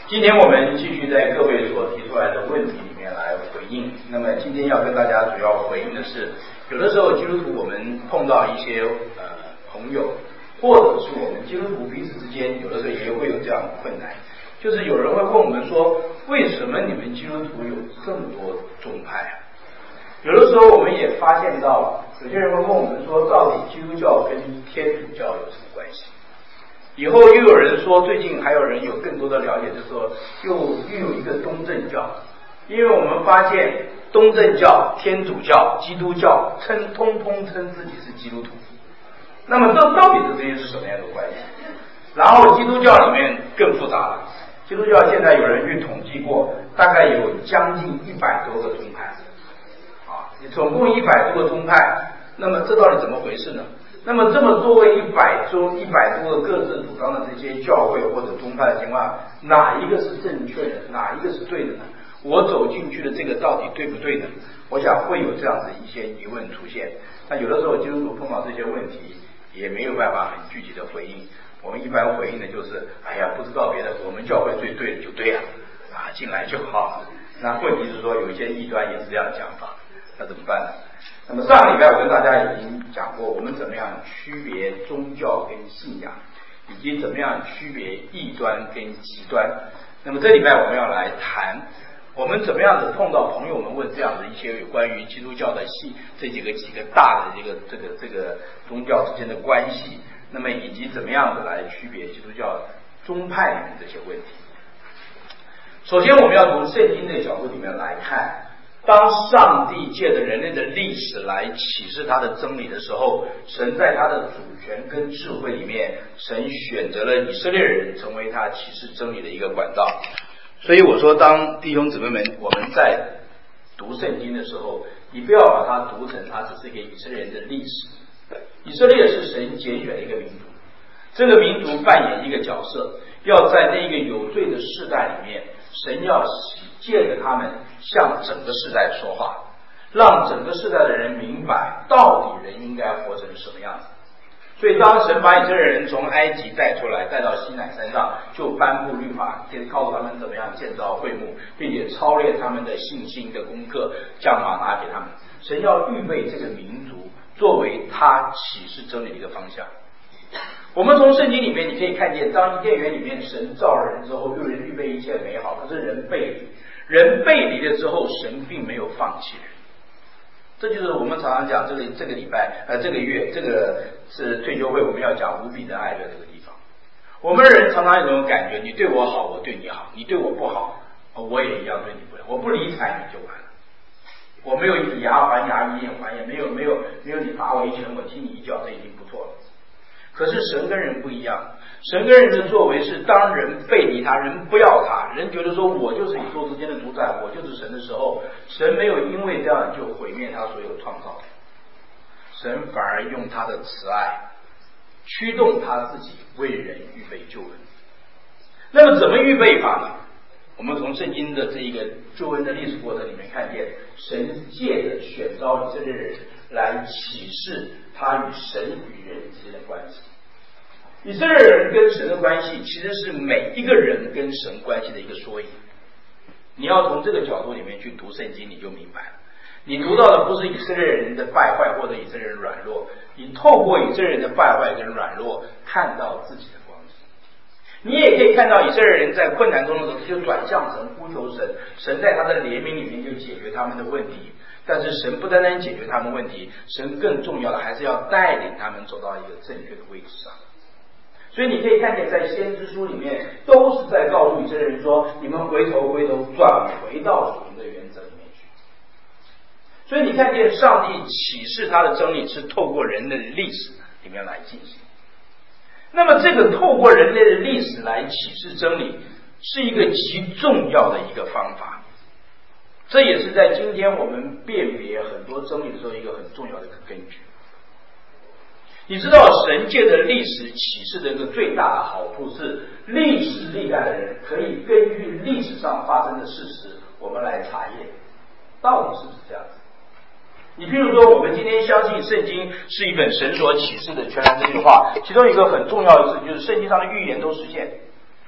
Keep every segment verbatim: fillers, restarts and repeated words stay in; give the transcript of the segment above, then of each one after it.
今天我们继续在各位所提出来的问题里面来回应。那么今天要跟大家主要回应的是，有的时候基督徒我们碰到一些呃朋友，或者是我们基督徒彼此之间，有的时候也会有这样的困难，就是有人会问我们说，为什么你们基督徒有这么多宗派啊？有的时候我们也发现到，有些人会问我们说，到底基督教跟天主教有什么关系？以后又有人说，最近还有人有更多的了解，就是说又又有一个东正教，因为我们发现东正教、天主教、基督教称通通称自己是基督徒，那么这到底这些是什么样的关系？然后基督教里面更复杂了，基督教现在有人去统计过，大概有将近一百多个宗派，啊，总共一百多个宗派，那么这到底怎么回事呢？那么这么作为一百多一百多个各自主张的这些教会或者宗派的情况，哪一个是正确的，哪一个是对的呢？我走进去的这个到底对不对呢？我想会有这样子一些疑问出现。那有的时候基督徒碰到这些问题也没有办法很具体的回应，我们一般回应的就是哎呀不知道别的，我们教会最对的就对了啊，进来就好。那问题是说有一些异端也是这样讲法，那怎么办呢？那么上个礼拜我跟大家已经讲过，我们怎么样区别宗教跟信仰，以及怎么样区别异端跟极端。那么这礼拜我们要来谈，我们怎么样子碰到朋友们问这样的一些有关于基督教的信这几个几个大的这个这个这个宗教之间的关系，那么以及怎么样子来区别基督教宗派里面这些问题。首先我们要从圣经的角度里面来看，当上帝借着人类的历史来启示他的真理的时候，神在他的主权跟智慧里面，神选择了以色列人成为他启示真理的一个管道。所以我说，当弟兄姊妹们我们在读圣经的时候，你不要把它读成它只是给以色列人的历史。以色列是神拣选的一个民族，这个民族扮演一个角色，要在那个有罪的世代里面，神要借着他们向整个世代说话，让整个世代的人明白到底人应该活成什么样子。所以当神把以色列人从埃及带出来，带到西乃山上，就颁布律法，告诉他们怎么样建造会幕，并且操练他们的信心的功课，将马拿给他们。神要预备这个民族作为他启示真理的一个方向。我们从圣经里面你可以看见，当伊甸园里面神造了人之后，为人预备一切美好，可是人背离，人背离了之后，神并没有放弃人。这就是我们常常讲这个这个礼拜呃这个月这个是退休会，我们要讲无比的爱的这个地方。我们人常常有种感觉，你对我好我对你好，你对我不好我也一样对你不好，我不理睬你就完了，我没有以牙还牙以眼还眼，没有没有没有你打我一拳我踢你一脚，这已经不错了。可是神跟人不一样，神跟人的作为是，当人背离他，人不要他，人觉得说我就是宇宙之间的主宰，我就是神的时候，神没有因为这样就毁灭他所有创造，神反而用他的慈爱驱动他自己为人预备救恩。那么怎么预备法呢？我们从圣经的这一个救恩的历史过程里面看见，神借着选召以色列人来启示他与神与人之间的关系。以色列人跟神的关系其实是每一个人跟神关系的一个缩影。你要从这个角度里面去读圣经，你就明白了。你读到的不是以色列人的败坏或者以色列人软弱，你透过以色列人的败坏跟软弱看到自己的光景。你也可以看到以色列人在困难中的时候就转向神，呼求神，神在他的怜悯里面就解决他们的问题。但是神不单单解决他们问题，神更重要的还是要带领他们走到一个正确的位置上。所以你可以看见在先知书里面都是在告诉以色列人说，你们回头回头转回到属灵的原则里面去。所以你看见上帝启示他的真理是透过人类的历史里面来进行。那么这个透过人类的历史来启示真理是一个极重要的一个方法，这也是在今天我们辨别很多真理的时候一个很重要的一个根据。你知道神界的历史启示的一个最大的好处是，历史历代的人可以根据历史上发生的事实，我们来查验到底是不是这样子。你譬如说，我们今天相信圣经是一本神所启示的全然真理的话，其中一个很重要的事就是圣经上的预言都实现。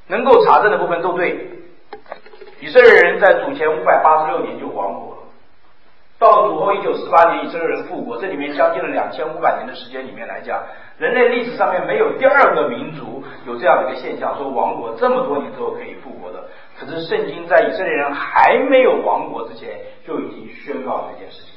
能够查证的部分都对。以色列人在主前五百八十六年就亡国了，到了主后一九四八年以色列人复国，这里面将近了两千五百年的时间里面来讲，人类历史上面没有第二个民族有这样的一个现象，说亡国这么多年之后可以复国的。可是圣经在以色列人还没有亡国之前就已经宣告这件事情，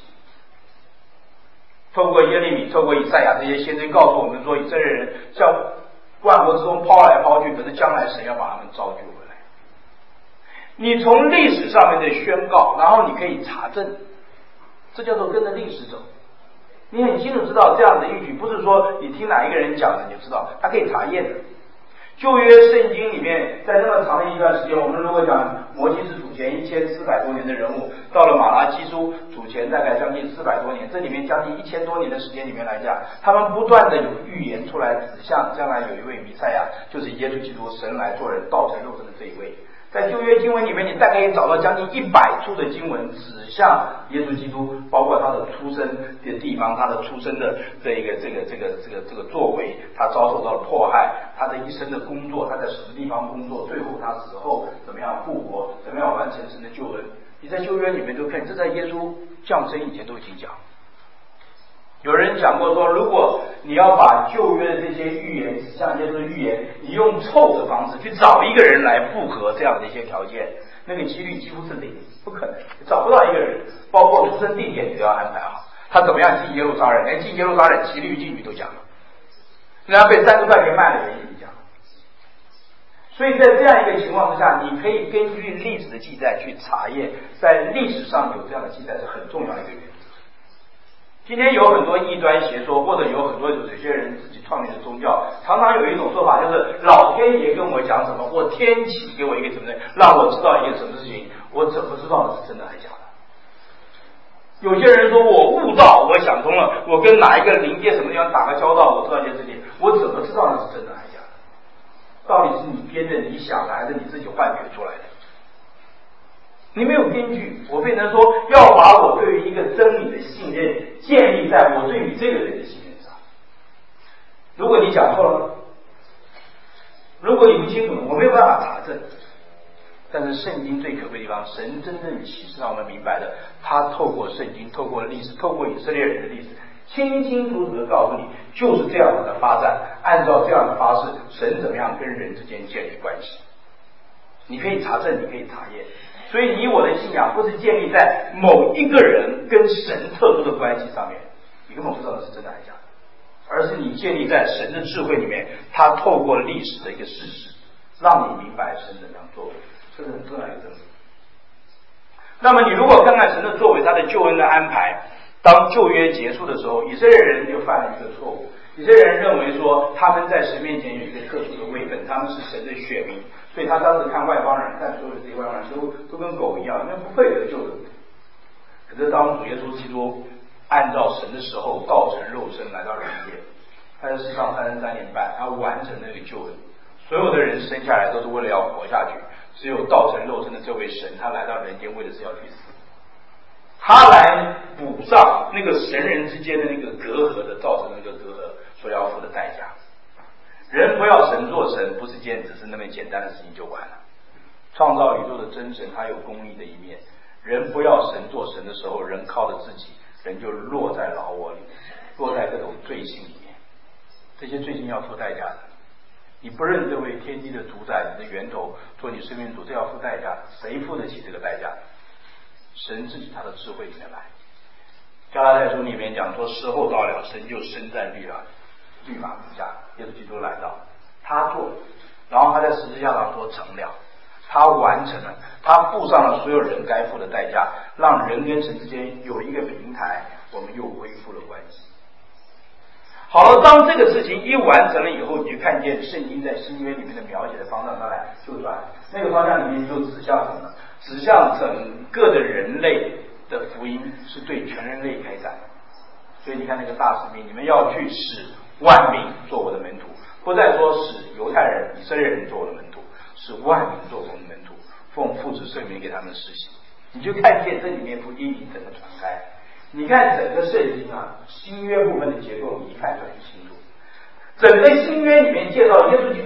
透过耶利米，透过以赛亚这些先知告诉我们说，以色列人像万国之中抛来抛去，可是将来神要把他们招聚回来。你从历史上面的宣告，然后你可以查证，这叫做跟着历史走。你很清楚知道这样的预举，不是说你听哪一个人讲的你就知道，他可以查验的。旧约圣经里面，在那么长的一段时间，我们如果讲摩西是主前一千四百多年的人物，到了马拉基书主前大概将近四百多年，这里面将近一千多年的时间里面来讲，他们不断的有预言出来，指向将来有一位弥赛亚，就是耶稣基督，神来做人，道成肉身的这一位。在旧约经文里面，你大概可以找到将近一百处的经文指向耶稣基督，包括他的出生的地方，他的出生的这一个这个这个这个这个作为，他遭受到了迫害，他的一生的工作，他在什么地方工作，最后他死后怎么样复活，怎么样完成神的救恩。你在旧约里面都看，这在耶稣降生以前都已经讲。有人讲过说，如果你要把旧约的这些预言指向耶稣的预言，你用凑的方式去找一个人来复合这样的一些条件，那个几率几乎是零，不可能，找不到一个人，包括出生地点你都要安排好，他怎么样进耶路撒冷，连进耶路撒冷骑驴进去都讲了，人家被三十块钱卖了原因讲了。所以在这样一个情况之下，你可以根据历史的记载去查验，在历史上有这样的记载是很重要的一个原因。今天有很多异端邪说，或者有很多有些人自己创立的宗教，常常有一种说法，就是老天爷跟我讲什么，或天启给我一个什么的，让我知道一个什么事情，我怎么知道的是真的还是假的？有些人说我悟道，我想通了，我跟哪一个灵界什么地方打个交道，我知道一件事情，我怎么知道那是真的还是假的？到底是你编的、你想的，还是你自己幻觉出来的？你没有根据，我变成说要把我对于一个真理的信任建立在我对你这个人的信任上。如果你讲错了，如果你不清楚，我没有办法查证。但是圣经最可贵的地方，神真正启示让我们明白的，他透过圣经，透过历史，透过以色列人的历史，清清楚楚的告诉你，就是这样子的发展，按照这样的方式，神怎么样跟人之间建立关系。你可以查证，你可以查验。所以你我的信仰不是建立在某一个人跟神特殊的关系上面，你根本不知道那是真的还是假的，而是你建立在神的智慧里面，他透过历史的一个事实，让你明白神怎样作为，这是很重要的一个真理。那么你如果看看神的作为，他的救恩的安排，当旧约结束的时候，以色列人就犯了一个错误。以色列人认为说他们在神面前有一个特殊的位分，他们是神的选民，所以他当时看外邦人，看所有的这些外邦人都都跟狗一样，因为不配得救的。可是当主耶稣基督按照神的时候道成肉身来到人间，他在世上三十三年半，他完成那个救恩。所有的人生下来都是为了要活下去，只有道成肉身的这位神，他来到人间为的是要去死，他来补上那个神人之间的那个隔阂的造成的那个隔阂所要付的代价。人不要神做神，不是件只是那么简单的事情就完了。创造宇宙的真神，他有公义的一面。人不要神做神的时候，人靠着自己，人就落在老我里，落在各种罪性里面。这些罪性要付代价的。你不认这位天地的主宰，你的源头，做你生命主，这要付代价。谁付得起这个代价？神自己他的智慧里面来。加拉太书里面讲说，时候到了，神就身在律法律法之下，耶稣基督来到，他做，然后他在十字架上说成了，他完成了，他付上了所有人该付的代价，让人跟神之间有一个平台，我们又恢复了关系。好了，当这个事情一完成了以后，你就看见圣经在新约里面的描写的方向上来就转，那个方向里面就指向什么？指向整个的人类的福音是对全人类开展的。所以你看那个大使命，你们要去使万民做我的门徒，不再说使犹太人、以色列人做我的门徒，使万民做我的门徒，奉父子圣名给他们施洗。你就看见这里面福音整个传开。你看整个圣经啊，新约部分的结构，你一看就很清楚。整个新约里面介绍耶稣基督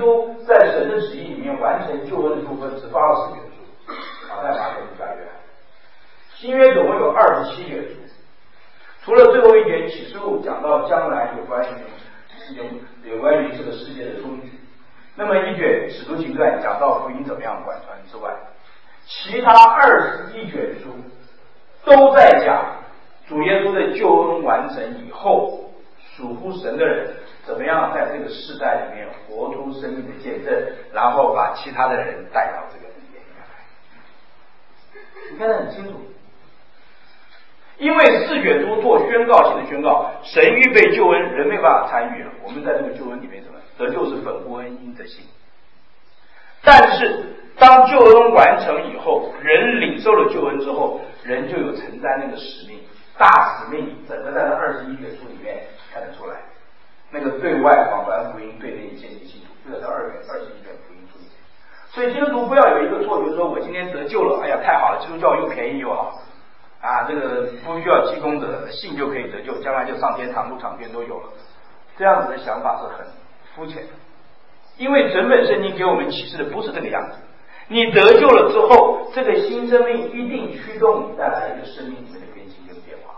在神的旨意里面完成救恩的部分只发了四卷书，马太、马可、路加、约翰。新约总共有二十七卷书，除了最后一卷启示录讲到将来有关于有有关于这个世界的终局，那么一卷使徒行传讲到福音怎么样贯穿之外，其他二十一卷书都在讲主耶稣的救恩完成以后，属乎神的人怎么样在这个世代里面活出生命的见证，然后把其他的人带到这个恩典里面来。你看得很清楚，因为四卷书做宣告性的宣告，神预备救恩，人没办法参与了。我们在这个救恩里面什么得救是本乎恩，因着信。但是当救恩完成以后，人领受了救恩之后，人就有承担那个使命，大使命，整个在那二十一卷书里面看得出来。那个对外广传福音，对内建立信徒，就在这二卷二十一卷福音书里面。所以基督徒不要有一个错觉，说我今天得救了，哎呀太好了，基督教又便宜又好啊，这个不需要积功德，信就可以得救，将来就上天堂、入场天都有了。这样子的想法是很肤浅的，因为整本圣经给我们启示的不是这个样子。你得救了之后，这个新生命一定驱动你带来一个生命里面的更新跟变化。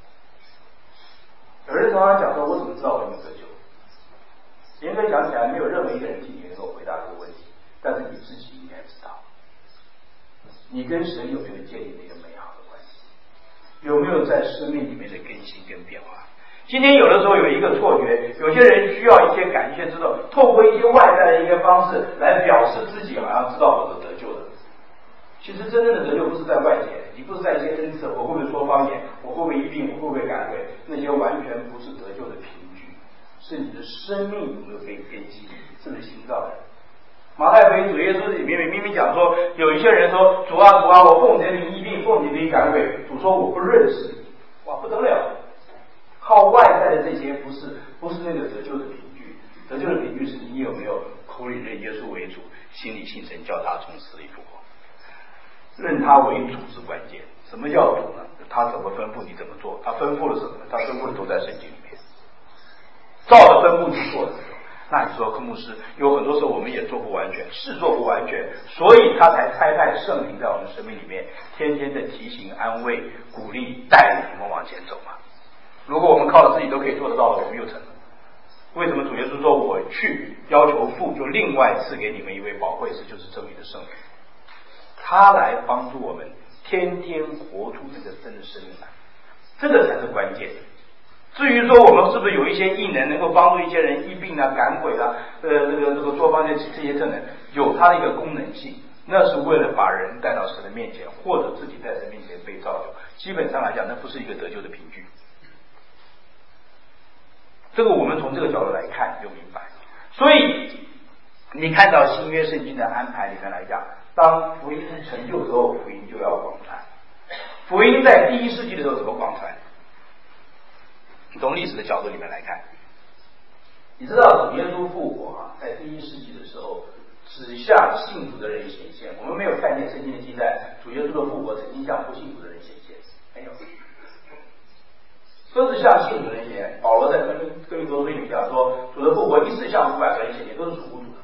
有人常常讲说，我怎么知道我有没有得救？严格讲起来，没有任何一个人替你能够回答这个问题，但是你自己应该知道，你跟神有没有建立一个美好的关系，有没有在生命里面的更新跟变化。今天有的时候有一个错觉，有些人需要一些感谢之道，透过一些外在的一个方式来表示自己好像知道我是得救的。其实真正的得救不是在外界，你不是在一些恩赐，我会不会说方言，我会不会医病，我会不会赶鬼，那些完全不是得救的凭据，是你的生命有没有被更新，这是新造的。马太福音主耶稣里面明明讲说，有一些人说，主啊主啊，我奉你的名医病，奉你的名赶鬼，主说我不认识你。哇，不得了，靠外在的这些不是不是那个得救的凭据，得救的凭据是你有没有口里认耶稣为主，心里信神叫他从死里复活。认他为主是关键。什么叫主呢？他怎么吩咐你怎么做，他吩咐了什么？他吩咐的都在圣经里面，照着吩咐去做的。那你说，科牧师，有很多时候我们也做不完全，是做不完全，所以他才差派圣灵在我们生命里面，天天的提醒、安慰、鼓励、带领我们往前走嘛。如果我们靠着自己都可以做得到的，我们又成了。为什么主耶稣说我去要求父，就另外赐给你们一位保惠师，就是真理的圣灵，他来帮助我们天天活出这个真的生命来，这个才是关键。至于说我们是不是有一些异能能够帮助一些人医病啊、赶鬼啊、呃这个这个做方面这些特能，有它的一个功能性，那是为了把人带到神的面前，或者自己在神面前被造就。基本上来讲，那不是一个得救的凭据。这个我们从这个角度来看就明白。所以你看到新约圣经的安排里面来讲，当福音成就之后，福音就要广传。福音在第一世纪的时候怎么广传？从历史的角度里面来看，你知道主耶稣复活啊，在第一世纪的时候只向信主的人显现，我们没有看见圣经的记载主耶稣的复活曾经向不信主的人显现，没有，都是向信主的人显现。保罗在哥林多书里讲说，主的复活一次向五百个人显现，都是属乎主的。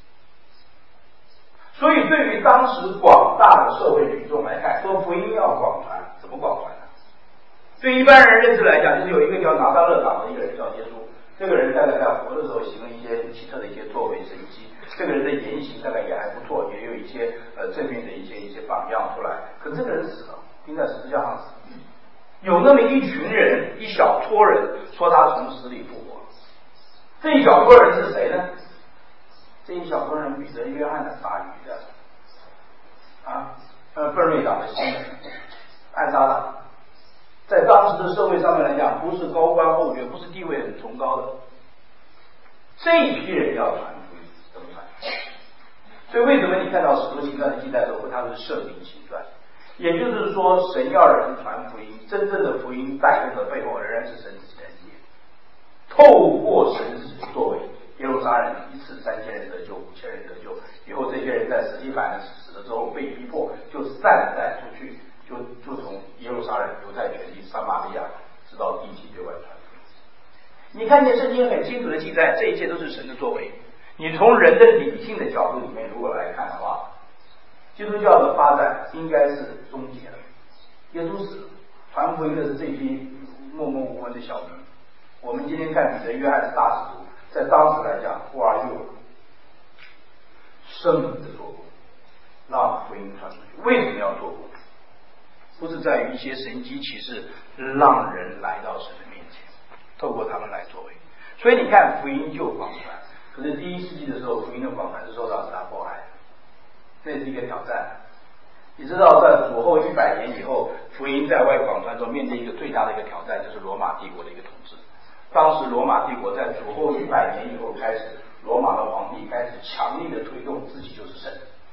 所以对于当时广大的社会群众来看，说福音要广传，怎么广传呢？对一般人认知来讲，就是有一个叫拿撒勒党的一个人叫耶稣，这个人大概在活的时候行了一些很奇特的一些作为神迹，这个人的言行大概也还不错，也有一些呃正面的一些一些榜样出来。可这个人死了，钉在十字架上死了。有那么一群人，一小撮人说他从死里复活。这一小撮人是谁呢？这一小撮人，彼得、约翰的、撒鱼的，啊，呃，奋锐党的西门、暗杀党。在当时的社会上面来讲，不是高官厚爵，不是地位很崇高的，这一批人要传福音，怎么传？所以为什么你看到使徒行传的记载说它是圣灵行传？也就是说，神要人传福音，真正的福音带动的背后仍然是神自己的恩典，透过神自己的作为，耶路撒冷一次三千人得救，五千人得救，以后这些人在史提反死了之后被逼迫，就散散出去。就就从耶路撒冷、犹太全地、撒玛利亚，直到地极对外传福音。你看见圣经很清楚的记载，这一切都是神的作为。 你从人的理性的角度里面如果来看的话，基督教的发展应该是终结了。耶稣死了，传福音的是这批默默无闻的小民。我们今天看彼得、约翰是大使徒，在当时来讲 ，Who are you？ 生命的做工，让福音传出去。为什么要做工？不是在于一些神迹奇事让人来到神的面前，透过他们来作为。所以你看福音就广传，可是第一世纪的时候，福音的广传是受到很大迫害的，这是一个挑战。你知道在主后一百年以后，福音在外广传中面对一个最大的一个挑战，就是罗马帝国的一个统治。当时罗马帝国在主后一百年以后开始，罗马的皇帝开始强力的推动自己就是神，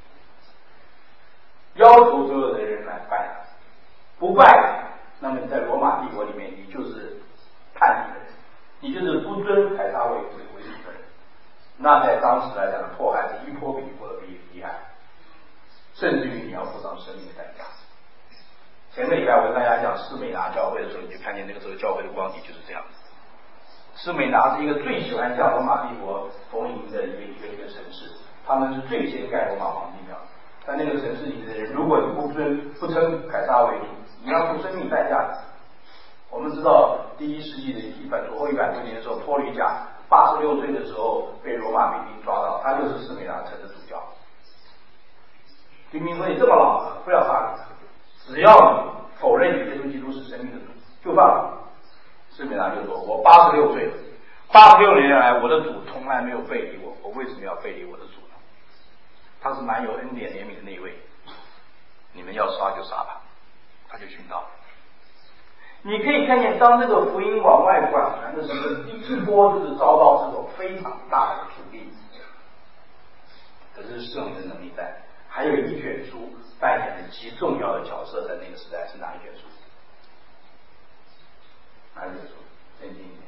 要求所有的人来拜他，不拜，那么在罗马帝国里面你就是叛逆的人，你就是不尊凯撒为为为主的人。那在当时来讲的迫害是一波比一波的厉厉害，甚至于你要付上生命的代价。前个礼拜我跟大家讲施美拿教会的时候，你就看见那个时候教会的光景就是这样。施美拿是一个最喜欢向罗马帝国奉迎的一个一个一个城市，他们是最先盖罗马皇帝庙。在那个城市里的人，如果你不尊不称凯撒为主，你要付生命代价。我们知道第一世纪的一百左后一百多年的时候，波吕贾八十六岁的时候被罗马兵兵抓到，他就是施美拿城的主教。兵兵说你这么老了，不要杀你，只要你否认耶稣基督是生命的主，就放了。施美拿就说：“我八十六岁了，八十六年来，我的主从来没有背离我，我为什么要背离我的主呢？他是蛮有恩典怜悯的那一位，你们要杀就杀吧。”他就殉道。你可以看见，当这个福音往外广传的时候，第一波就是遭到这种非常大的阻力。可是圣灵的能力在，还有一卷书扮演了极重要的角色，在那个时代是哪一卷书？哪一本书？圣经里面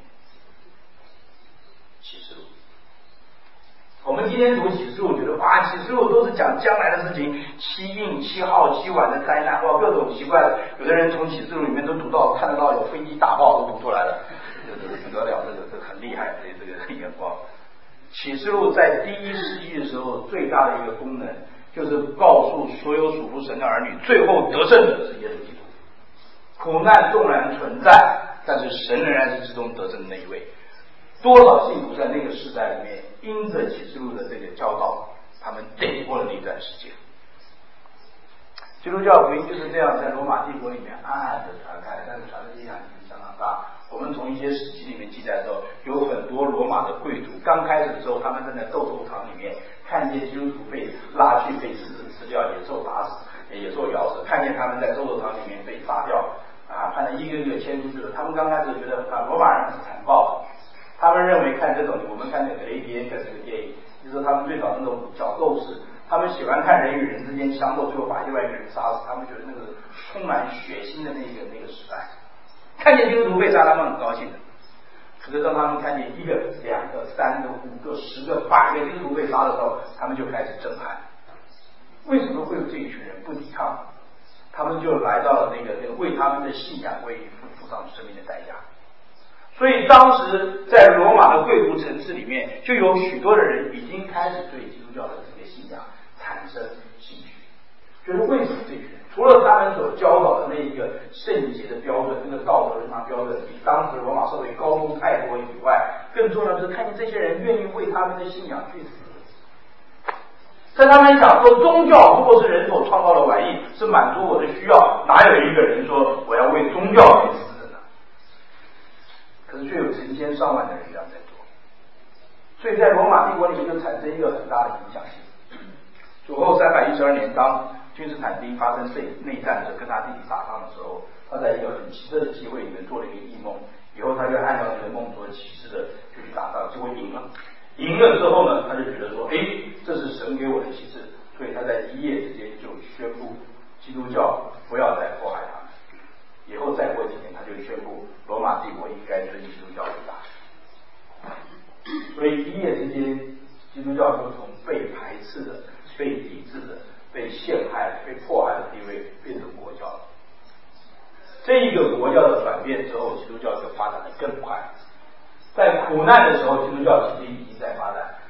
启示录。我们今天读启示录，觉得哇，启示录都是讲将来的事情，七印、七号、七晚的灾难，哇，各种奇怪的。有的人从启示录里面都读到，看得到有飞机大炮都读出来了，这个不得了，这个这个很厉害的这个眼光。启示录在第一世纪的时候，最大的一个功能就是告诉所有属乎神的儿女，最后得胜的是耶稣基督。苦难纵然存在，但是神仍然是至终得胜的那一位。多少信徒在那个时代里面，因着启示录的这个教导，他们顶过了那段时间。基督教福音就是这样在罗马帝国里面暗暗的传开，但是传的力量已经相当大。我们从一些史记里面记载的时候，有很多罗马的贵族刚开始的时候，他们站在斗兽场里面，看见基督徒被拉去被狮子吃掉，野兽打死，野兽咬死，看见他们在斗兽场里面被杀掉啊，看着一个一个牵出去了。他们刚开始觉得啊，罗马人是残暴的，他们认为看这种，我们看那个雷迪恩的这个电影，就是说他们最早那种角斗士，他们喜欢看人与人之间相斗，最后把另外一个人杀死，他们觉得那个充满血腥的那个那个时代。看见基督徒被杀，他们很高兴的。可是当他们看见一个、两个、三个、五个、十个、百个基督徒被杀的时候，他们就开始震撼。为什么会有这一群人不抵抗？他们就来到了那个那个为他们的信仰为付付上生命的代价。所以当时在罗马的贵族城市里面，就有许多的人已经开始对基督教的这个信仰产生兴趣，觉得为什么这群人除了他们所教导的那一个圣洁的标准，那个道德人上标准比当时罗马社会高出太多以外，更重要的是看见这些人愿意为他们的信仰去死。在他们讲说，宗教如果是人所创造的玩意，是满足我的需要，哪有一个人说我要为宗教去死的呢？可是却有成千上万的人这样在做，所以在罗马帝国里面就产生一个很大的影响性。主后三百一十二年，当君士坦丁发生内内战的时候，跟他弟弟打仗的时候，他在一个很奇特的机会里面做了一个异梦，以后他就按照那个梦所启示的就去打仗，结果赢了。赢了之后呢，他就觉得说，哎，这是神给我的启示，所以他在一夜之间就宣布基督教不要再迫害他们。以后再过几年，他就宣布罗马帝国应该遵基督教为大。所以一夜之间，基督教就从被排斥的、被抵制的、被陷害、被迫害的地位变成国教了。这一个国教的转变之后，基督教就发展得更快。在苦难的时候，基督教其实已经在发展。所以当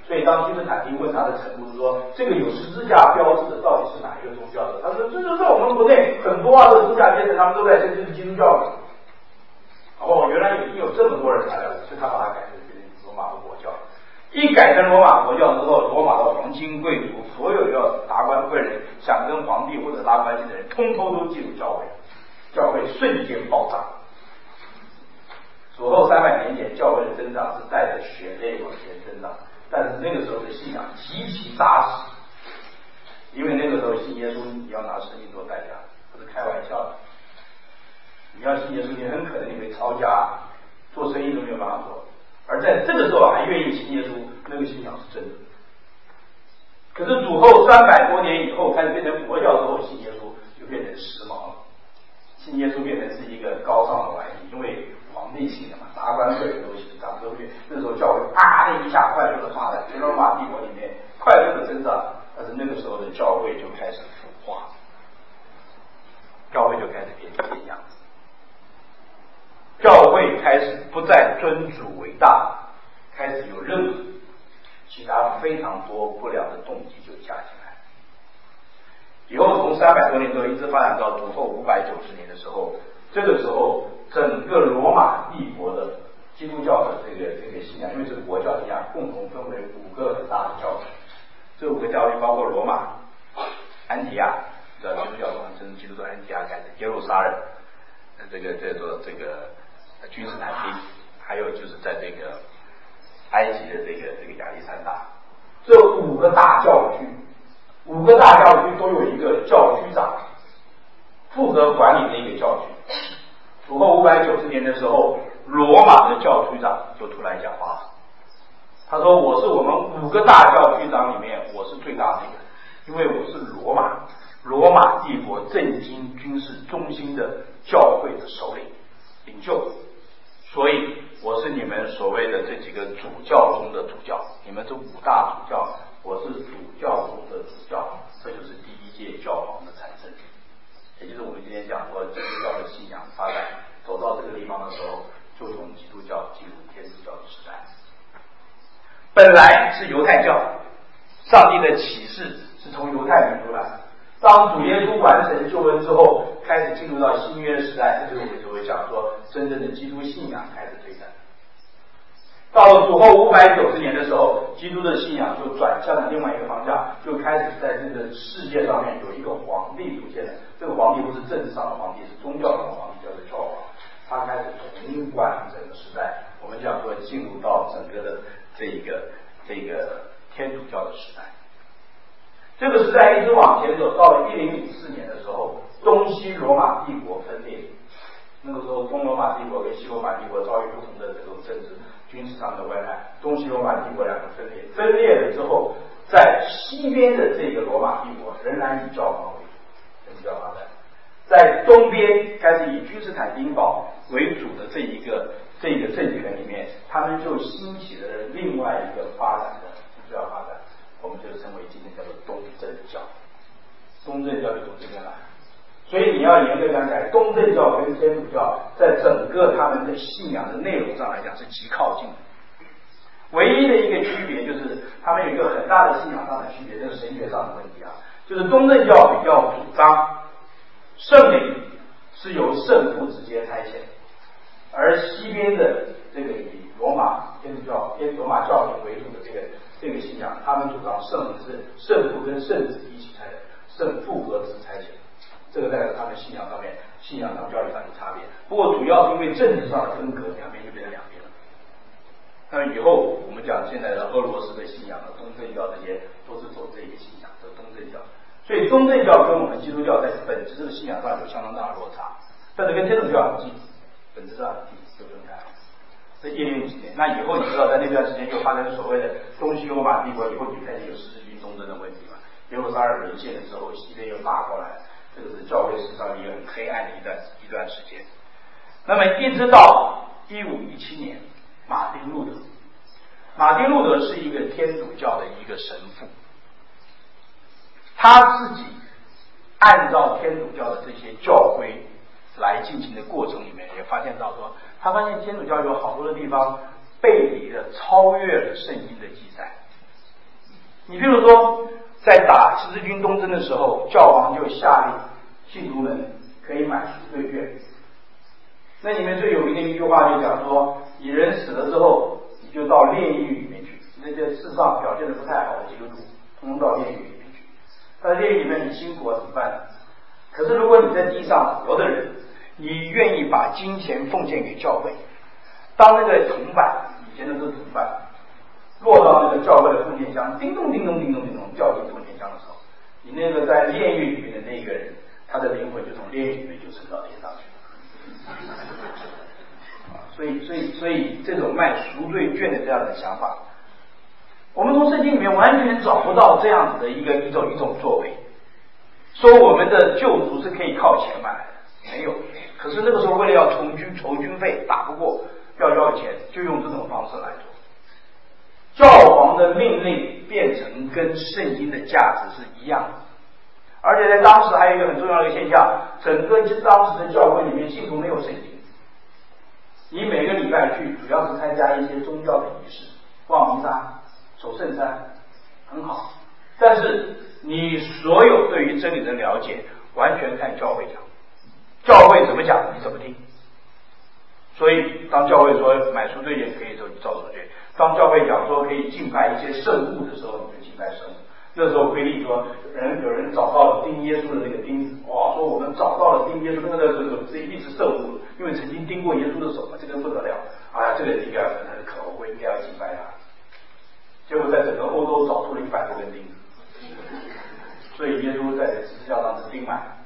当君士坦丁问他的臣仆说，这个有十字架标志的到底是哪一个宗教的？他说，这就在我们国内很多啊，这个宗教阶层他们都在这就是基督教的。哦，原来已经有这么多人来了，所以他把它改成罗马的国教。一改成罗马国教之后，罗马的皇亲贵族，所有要达官贵人，想跟皇帝或者拉关系的人，通通都进入教会，教会瞬间爆炸。此后三百年前，教会的增长是带着血泪往前增长，但是那个时候的信仰极其扎实，因为那个时候信耶稣，你要拿生命做代价，不是开玩笑的。你要信耶稣，你很可能你会抄家，做生意都没有办法做。而在这个时候还愿意信耶稣，那个信仰是真的。可是主后三百多年以后，开始变成佛教之后，信耶稣就变成时髦了。信耶稣变成是一个高尚的玩意，因为皇帝信的嘛，达官贵人都信，咱们都会。那时候教会啪的一下快速的发展，在罗马帝国里面快速的增长，但是那个时候的教会就开始腐化，教会就开始变成这样子。教会开始不再尊主为大，开始有任何其他非常多不良的动机就加进来。以后从三百多年之后一直发展到主后五百九十年的时候，这个时候整个罗马帝国的基督教的这个这个信仰，因为是国教信仰，共同分为五个很大的教区。这五个教区包括罗马、安提亚，知道基督教从真基督教安提亚开始，耶路撒冷，这个这个这个君士坦丁，还有就是在这个埃及的这个这个亚历山大，这五个大教区，五个大教区都有一个教区长，负责管理这个教区。主后五百九十年的时候，罗马的教区长就出来讲话了，他说：“我是我们五个大教区长里面，我是最大的一个，因为我是罗马，罗马帝国政经军事中心的教会的首领领袖。”所以我是你们所谓的这几个主教中的主教，你们这五大主教，我是主教中的主教，这就是第一届教皇的产生。也就是我们今天讲说基督教的信仰发展走到这个地方的时候，就从基督教进入天主教的时代。本来是犹太教，上帝的启示是从犹太民族来，当主耶稣完成救恩之后，开始进入到新约时代，这就是我们就会讲说真正的基督信仰开始推展。到了主后五百九十年的时候，基督的信仰就转向了另外一个方向，就开始在这个世界上面有一个皇帝出现了。这个皇帝不是政治上的皇帝，是宗教上的皇帝，叫做教皇。他开始统管整个时代。我们讲说进入到整个的这一个这个天主教的时代。这个时代一直往前走，到了一零五四年的时候，东西罗马帝国分裂。那个时候，东罗马帝国跟西罗马帝国遭遇不同的这种政治、军事上的危害，东西罗马帝国两个分裂。分裂了之后，在西边的这个罗马帝国仍然以教皇为主，天主教发展；在东边开始以君士坦丁堡为主的这一个这个政权里面，他们就兴起了另外一个发展的基督教发展。我们就称为今天叫做东正教，东正教就从这边来，所以你要严格讲起来，东正教跟天主教在整个他们的信仰的内容上来讲是极靠近的，唯一的一个区别就是他们有一个很大的信仰上的区别，这是神学上的问题啊，就是东正教比较主张圣灵是由圣父直接差遣，而西边的这个以罗马天主教、天罗马教廷为主的这个这个信仰，他们主张圣灵是圣父跟圣子一起差的，圣父和子差遣。这个在他们信仰上面、信仰上、教理上有差别。不过主要是因为政治上的分隔，两边就变成两边了。那么以后我们讲现在的俄罗斯的信仰的东正教，这些都是走这个信仰，走东正教。所以东正教跟我们基督教在本质的信仰上有相当大的落差，但是跟天主教很近，本质上很近，就分开了。这一零五几年，那以后你知道，在那段时间又发生所谓的东西罗马帝国，以后就开始有十字军东征的问题嘛。耶路撒冷沦陷了之后，西边又打过来，这个是教会史上一个很黑暗的一段一段时间。那么一直到一五一七年，马丁路德，马丁路德是一个天主教的一个神父，他自己按照天主教的这些教规来进行的过程里面，也发现到说，他发现天主教有好多的地方背离了、超越了圣经的记载。 你比如说，在打十字军东征的时候，教皇就下令信徒们可以买赎罪券。那里面最有名的一句话就讲说，你人死了之后，你就到炼狱里面去。那些世上表现的不太好的基督徒，通通到炼狱里面去。在炼狱里面你辛苦了怎么办？可是如果你在地上活的人，你愿意把金钱奉献给教会，当那个铜板，以前的是铜板，落到那个教会的奉献箱，叮咚叮咚叮咚叮咚掉进奉献箱的时候，你那个在炼狱里面的那个人，他的灵魂就从炼狱里面就升到天上去了。所以，所以，所以这种卖赎罪券的这样的想法，我们从圣经里面完全找不到这样子的一个一种一种作为，说我们的救赎是可以靠钱买来的，没有。可是那个时候为了要从军筹军费，打不过要要钱，就用这种方式来做。教皇的命令变成跟圣经的价值是一样的，而且在当时还有一个很重要的一个现象，整个当时的教会里面信徒没有圣经。你每个礼拜去，主要是参加一些宗教的仪式，望弥撒、守圣餐，很好。但是你所有对于真理的了解，完全看教会讲，教会怎么讲，你怎么听。所以，当教会说买赎罪券可以，就你照赎罪；当教会讲说可以敬拜一些圣物的时候，你就敬拜圣物。那时候规定说，人有人找到了钉耶稣的那个钉子，哇，说我们找到了钉耶稣那个这个这一定是圣物，因为曾经钉过耶稣的手嘛，这个不得了，哎呀，这个应该要跟他的可厚，我应该要敬拜他。结果在整个欧洲找出了一百多根钉子，所以耶稣在十字架上是钉满了。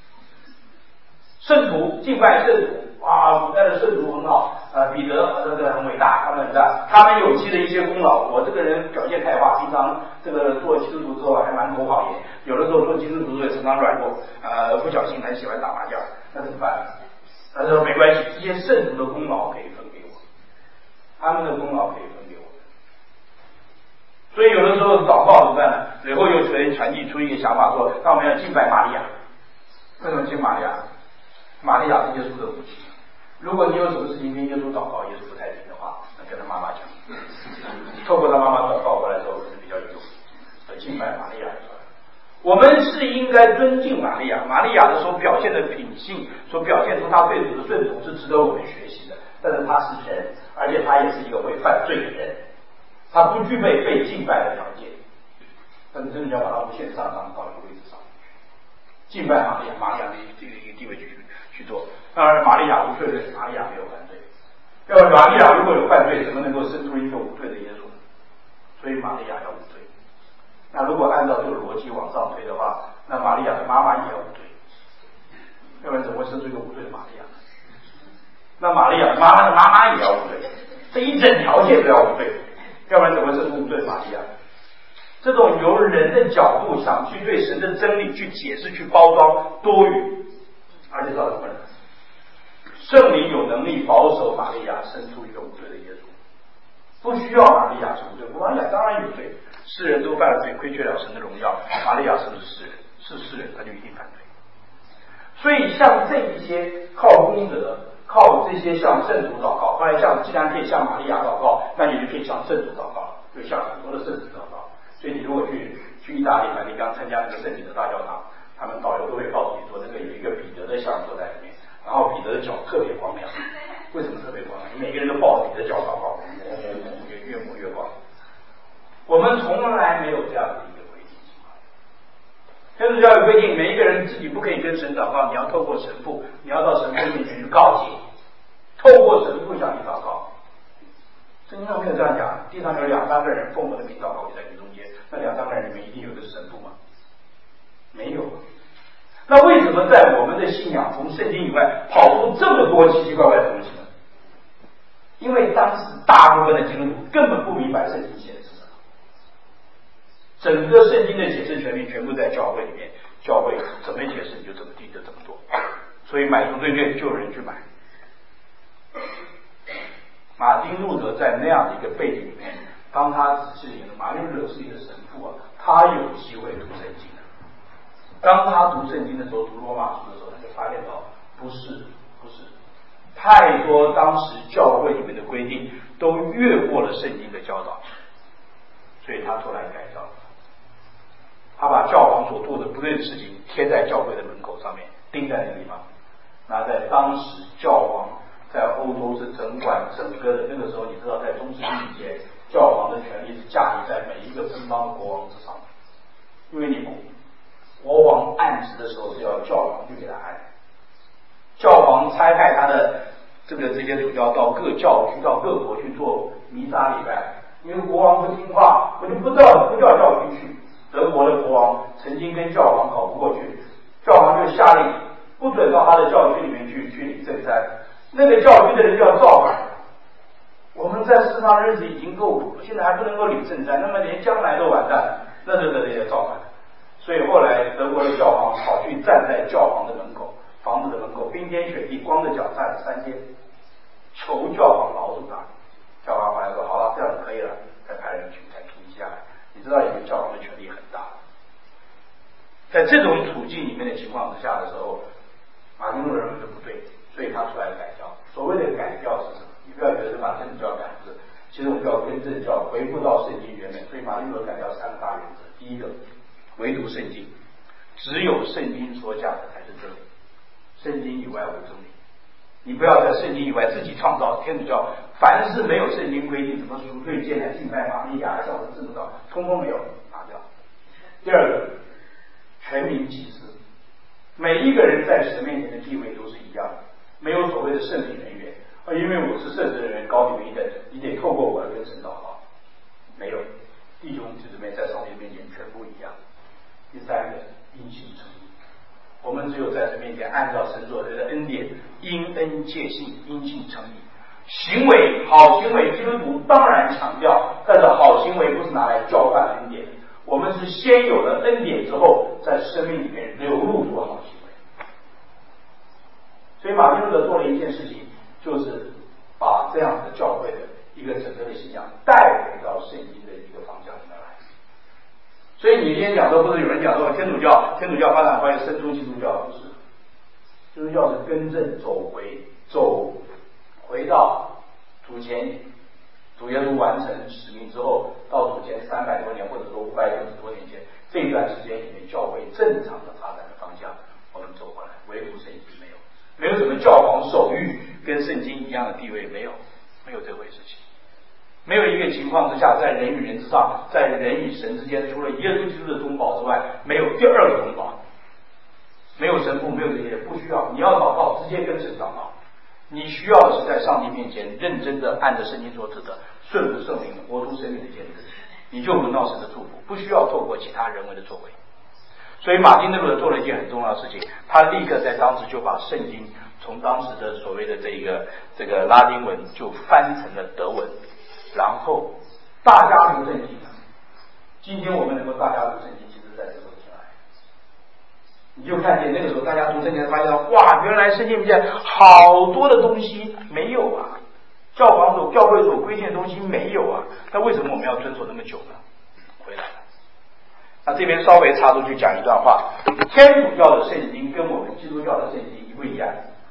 圣徒敬拜圣徒啊，古代的圣徒很好，呃，彼得这个很伟大，他们很大，他们有积了一些功劳。我这个人表现太滑，平常这个做基督徒之后还蛮口好言，有的时候做基督徒也常常软弱，呃，不小心很喜欢打麻将，那怎么办？他说没关系，这些圣徒的功劳可以分给我，他们的功劳可以分给我。所以有的时候祷告怎么办呢？随后又传传递出一个想法说，那我们要敬拜玛利亚。为什么敬玛利亚？玛利亚是耶稣的母亲。如果你有什么事情跟耶稣祷告，耶稣不太听的话，那跟他妈妈讲，透过他妈妈祷告过来之后，可能比较有用。要敬拜玛利亚。我们是应该尊敬玛利亚，玛利亚的所表现的品性，所表现出她对主的顺从是值得我们学习的。但是她是人，而且她也是一个会犯罪的人，她不具备被敬拜的条件。但是真的要把她无限上涨到一个位置上，敬拜玛利亚，玛利亚的这个一个地位去去做。当然，玛利亚无罪的，玛利亚没有犯罪。要不玛利亚如果有犯罪，怎么能够生出一个无罪的耶稣？所以玛利亚要无罪。那如果按照这个逻辑往上推的话，那玛利亚的妈妈也要无罪，要不然怎么会生出一个无罪的玛利亚？那玛利亚的妈妈的妈妈也要无罪，这一整条线都要无罪，要不然怎么会生出无罪的玛利亚？这种由人的角度想去对神的真理去解释、去包装多余，而且造成困难。圣灵有能力保守玛利亚生出一个无罪的耶稣，不需要玛利亚是无罪，玛利亚当然有罪，世人都犯了罪，亏缺了神的荣耀。玛利亚是不是世人？是世人，他就一定犯罪。所以像这一些靠功德、靠这些向圣徒祷告，后来像既然可以向玛利亚祷告，那你就可以向圣徒祷告，就向很多的圣徒祷告。所以你如果去去意大利梵蒂冈参加那个圣体的大教堂，他们导游都会告诉你说，那个有一个彼得的像坐在里面，然后彼得的脚特别光亮。为什么特别光亮？每个人都抱着彼得脚祷告，越抹越光。我们从来没有这样的一个规定。天主教有规定，每一个人自己不可以跟神祷告，你要透过神父，你要到神父面前去告诫，透过神父向你祷告。圣经上没有这样讲，地上有两三个人奉我的名祷告，我就在你中间。那两三个人里面一定有一个是神父吗？没有。那为什么在我们的信仰从圣经以外跑出这么多奇奇怪怪的东西呢？因为当时大部分的基督徒根本不明白圣经写的是什么。整个圣经的解释权利全部在教会里面，教会怎么解释你就怎么地就怎么做。所以买赎罪券就有人去买。马丁路德在那样的一个背景里面，当他仔细研究，马丁路德是一个神父啊，他有机会读圣经的。当他读圣经的时候，读罗马书的时候，他就发现到不是不是，太多当时教会里面的规定都越过了圣经的教导，所以他出来改造。 王所做的不对的事情贴在教会的门口上面，钉在那个地方。那在当时教皇在欧洲是掌管整个的，那个时候你知道在中世纪以前，教皇的权力是架立在每一个城邦国王之上，因为你国王按职的时候是要教皇去给他按，教皇差派他的这个这些主教到各教区到各国去做弥撒礼拜，因为国王不听话，我就不到不叫教区去。德国的国王曾经跟教皇搞不过去，教皇就下令不准到他的教区里面去去领圣餐，那个教区的人就要造反。我们在世上日子已经够苦了，现在还不能够领圣餐，那么连将来都完蛋，那这个也造反。所以后来德国的教皇跑去站在教皇的门口，房子的门口，冰天雪地，光着脚站了三天，求教皇饶恕他。教皇后来说好了，这样子可以了，再派人去才平下来。你知道以前教皇的权力很大，在这种处境里面的情况之下的时候，马丁路认为这不对，所以他出来改教。所谓的改教是什么？你不要觉得是把天主教改，不是，其实我们要跟正教回复到圣经原本。所以马丁路改教三个大原则：第一个，唯独圣经，只有圣经所讲的才是真理，圣经以外无真理。你不要在圣经以外自己创造。天主教凡是没有圣经规定什么赎罪戒、敬拜玛利亚、小的制造，通通没有，拿掉。第二个，全民祭司，每一个人在神面前的地位都是一样的，没有所谓的圣品人员啊，因为我是圣职人员，高你们一等，你得透过我来跟神祷告。没有，弟兄姊妹在上帝面前全部一样。第三个，因信称义，我们只有在神面前按照神所赐的恩典，因恩借信，因信称义。行为好行为，基督徒当然强调，但是好行为不是拿来交换恩典，我们是先有了恩典之后，在生命里面流露出好行为。所以马丁路德做了一件事情，就是把这样的教会的一个整个的信仰带回到圣经的一个方向里面来。所以你今天讲说，不是有人讲说天主教天主教发展出来生出基督教，不是，基督教是根正走回走回到主前主耶稣完成使命之后，到主前三百多年或者说五百六十多年前这一段时间里面，教会正常的发展的方向，我们走过来，唯独圣经没有，没有什么教皇手谕跟圣经一样的地位，没有，没有这回事情。没有一个情况之下，在人与人之上，在人与神之间，除了耶稣基督的中保之外，没有第二个中保，没有神父，没有这些，不需要。你要祷告，直接跟神祷告。你需要的是在上帝面前认真的按着圣经所指的顺服圣灵，活出生命的见证，你就闻到神的祝福，不需要透过其他人为的作为。所以马丁路德做了一件很重要的事情，他立刻在当时就把圣经从当时的所谓的这个这个拉丁文就翻成了德文，然后大家读圣经。今天我们能够大家读圣经，其实在这个时候进来，你就看见那个时候大家读圣经，发现哇，原来圣经里面好多的东西没有啊，教皇所教会所规定的东西没有啊，那为什么我们要遵守那么久呢？回来了。那这边稍微插出去讲一段话，天主教的圣经跟我们基督教的圣经一不一样？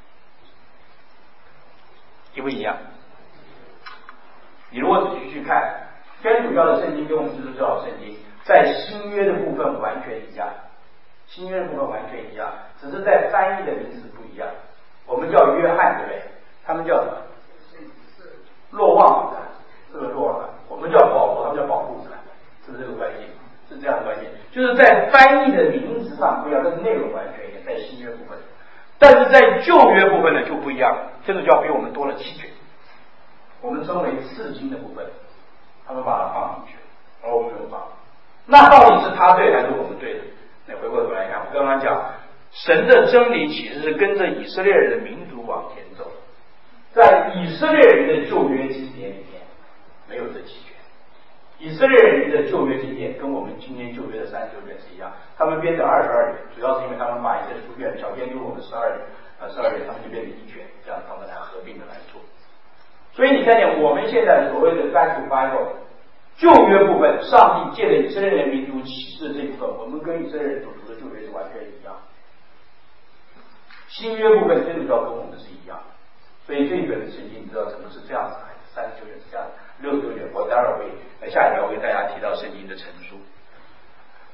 一不一样？你如果仔细去看，天主教的圣经跟我们基督教的圣经，在新约的部分完全一样，新约的部分完全一样，只是在翻译的名词不一样。我们叫约翰，对不对？他们叫什么？若望，是不是若望？我们叫保罗，他们叫保禄，是不是这个关系？是这样的关系，就是在翻译的名词上不一样，但是内容完全一样，在新约部分。但是在旧约部分呢就不一样，天主教比我们多了七卷，我们称为次经的部分，他们把它放进去，而我们没有放。那到底是他对还是我们对的？那回过头来看，我刚刚讲，神的真理其实是跟着以色列人的民族往前走，在以色列人的旧约经典里面没有这七卷。以色列人的旧约经典跟我们今天旧约的三十九卷是一样，他们编成二十二卷，主要是因为他们把一些书卷小编给我们十二卷，呃，十二卷他们就变成一卷，这样他们来合并的来做。所以你看见我们现在所谓的 Back to Bible 旧约部分，上帝借着以色列人民族启示这部分，我们跟以色列人所读的旧约是完全一样。新约部分天主教跟我们是一样，所以这一本的圣经你知道怎么是这样子来的？三十九卷是这样的，六十九卷我待会儿会下一条会跟大家提到圣经的陈述。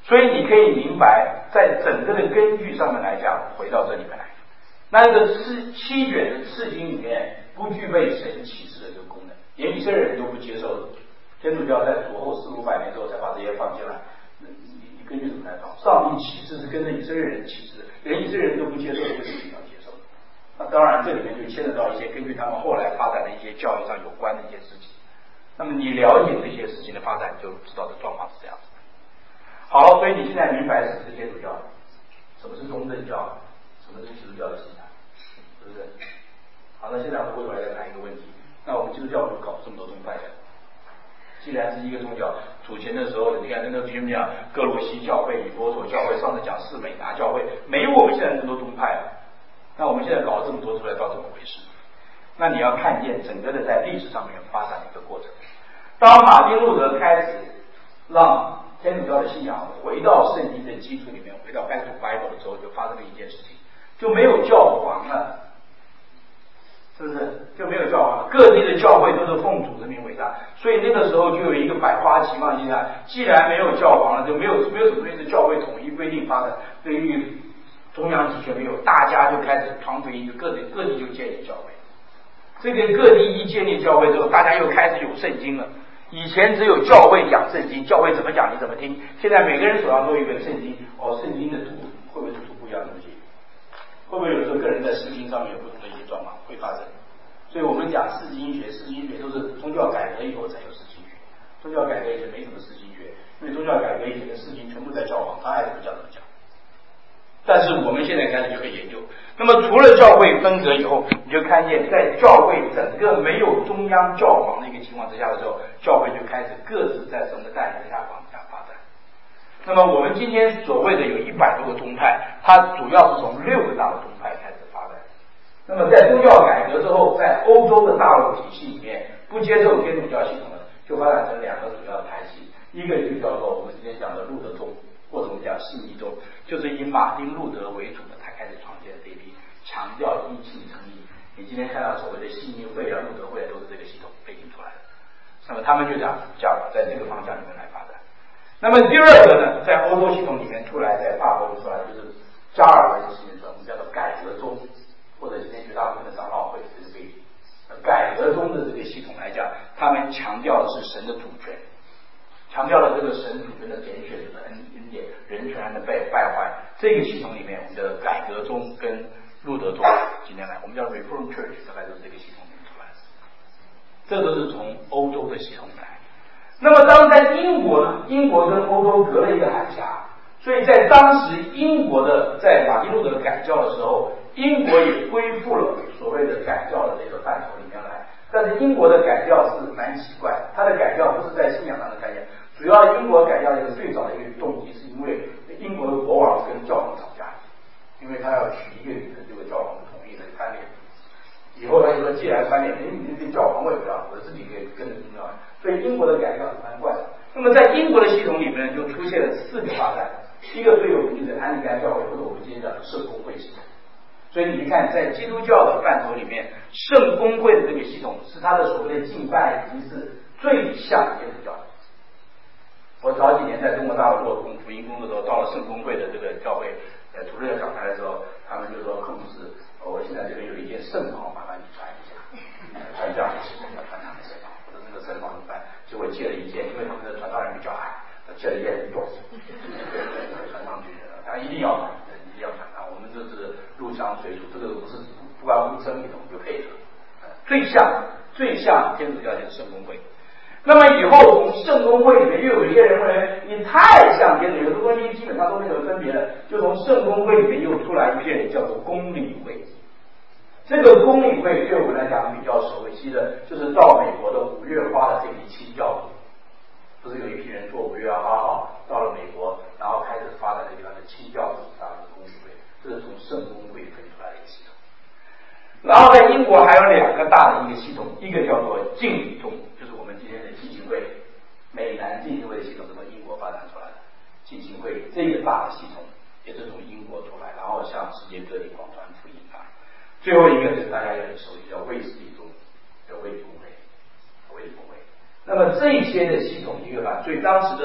所以你可以明白，在整个的根据上面来讲，回到这里面来，那这个七七卷的次经里面不具备神启示的这个功能，连以色列人都不接受的。天主教在主后四五百年之后才把这些放进来，你你根据什么来放？上帝启示是跟着以色列人启示，连以色列人都不接受，为什么你要接受？那当然，这里面就牵扯到一些根据他们后来发展的一些教育上有关的一些事情。那么你了解这些事情的发展，就知道的状况是这样子。好，所以你现在明白什么是天主教，什么是东正教，什么是基督教的信仰，是不是？好，那现在我们回过来再谈一个问题，那我们基督教为什么搞这么多宗派呢？既然是一个宗教，主前的时候，你看那个经讲哥罗西教会、以弗所教会，上次讲士美拿教会，没有我们现在这么多宗派了。那我们现在搞了这么多出来，到底怎么回事？那你要看见整个的在历史上面发展的一个过程。当马丁路德开始让天主教的信仰回到圣经的基础里面，回到 Back to Bible 的时候，就发生了一件事情，就没有教皇了。是不是就没有教皇？各地的教会都是奉主的名为大，所以那个时候就有一个百花齐放现象。既然没有教皇了，就没有没有什么东西是教会统一规定发展，对于中央集权没有，大家就开始传福音，就各地各地就建立教会。这个各地一建立教会之后，大家又开始有圣经了。以前只有教会讲圣经，教会怎么讲你怎么听。现在每个人手上都有一本圣经，哦，圣经的读会不会读出不一样的东西？会不会有时候个人在释经上面有不同的一些状况会发生？所以我们讲释经学，释经学都是宗教改革以后才有释经学。宗教改革以前没什么释经学，因为宗教改革以前的释经全部在教皇，他爱怎么讲怎么讲。但是我们现在开始就可以研究。那么除了教会分隔以后，你就看见在教会整个没有中央教皇的一个情况之下的时候，教会就开始各自在神的带领下往下发展。那么我们今天所谓的有一百多个宗派，它主要是从六个大的宗派开始发展。那么在宗教改革之后，在欧洲的大陆体系里面，不接受天主教系统的，就发展成两个主要的派系，一个就叫做我们今天讲的路德宗，或者我们讲信义宗，就是以马丁路德为主的，他开始创建的这批强调一信称义。你今天看到所谓的信义会啊、路德会都是这个系统背景出来的。那么他们就讲讲在这个方向里面来发展。那么第二个呢，在欧洲系统里面出来，在法国出来就是加尔文系统，我们叫做改革宗，或者今天绝大部分的长老会这个背景。改革宗的这个系统来讲，他们强调的是神的主权，强调了这个神主权的拣选的恩恩典，人权然的被败坏。这个系统里面，我们的改革宗跟路德宗，今天来我们叫 Reform Church， 大概都是这个系统里面出来的。这都是从欧洲的系统来。那么当在英国呢？英国跟欧洲隔了一个海峡，所以在当时英国的在马丁路德改教的时候，英国也恢复了所谓的改教的这个范畴里面来。但是英国的改教是蛮奇怪，它的改教不是在信仰上的概念，主要英国改教的一个最早的一个动机是因为英国的国王跟教皇吵架，因为他要娶一个女人，这个教皇不同意了，翻脸。以后他就说，既然翻脸，你这教皇我也不要，我自己可以跟着宗教。所以英国的改教是蛮怪的。那么在英国的系统里面就出现了四个发展，一个最有名的安利甘教会，或者我们今天讲的圣公会系统。所以你看，在基督教的范畴里面，圣公会的这个系统是它的所谓的敬拜仪式最像天主教的。我早几年在中国大陆做福音工作的时候，到了圣公会的这个教会，呃，主任要讲台的时候，他们就说：“寇牧师，我现在这边有一件圣袍，麻烦你传一下，传教的是要传他的圣袍。”我说：“那个圣袍怎么办？”结果借了一件，因为他们的传道人比较矮，借了一件很短，传上去，他一定要传，一定要传啊！我们这是入乡随俗，这个不是不关乎真理的，我们就配合。最像最像天主教就是圣公会。那么以后从圣公会里面又有一些人认为你太像天主教，这东西基本上都没有分别了，就从圣公会里面又出来一批人叫做公理会。这个公理会对我们来讲比较熟悉的，就是到美国的五月花的这批清教徒，不是有一批人坐五月八号到了美国，然后开始发展这个的清教徒，他的公理会，这是从圣公会分出来的一个系统。然后在英国还有两个大的一个系统，一个叫做敬礼宗，就是我们今天的浸信会，美南浸信会的系统是从英国发展出来的。浸信会这个大的系统也是从英国出来，然后向世界各地广传福音啊。最后一个是大家也很熟悉，叫卫斯理宗，叫卫理公会，卫理公会。那么这些的系统，你会把所以当时的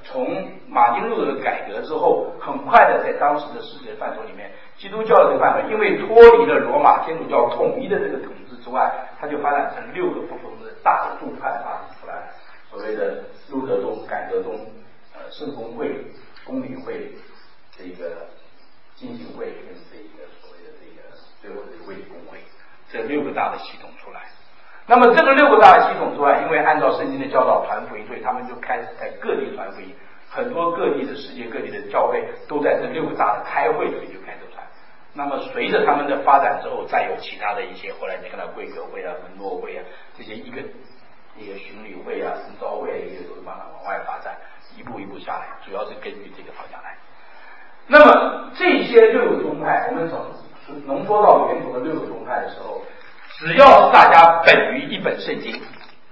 从马丁路德的改革之后，很快的在当时的世界范畴里面，基督教的这个范围，因为脱离了罗马天主教统一的这个统治之外，它就发展成六个不同的大的宗派发展出来，所谓的路德宗、改革宗、呃圣公会、公理会、这个浸信会跟这个所谓的这个最后的卫理公会，这六个大的系统出来。那么这个六个大的系统之外，因为按照圣经的教导传福音，所以他们就开始在各地传福音，很多各地的世界各地的教会都在这六个大的开会里就开始传。那么随着他们的发展之后，再有其他的一些，后来你看到贵格会啊、门诺会啊这些一个一个巡礼会啊、神召会，一个都是慢慢往外发展，一步一步下来，主要是根据这个方向来。那么这些六个宗派，我们从浓缩到源头的六个宗派的时候，只要是大家本于一本圣经，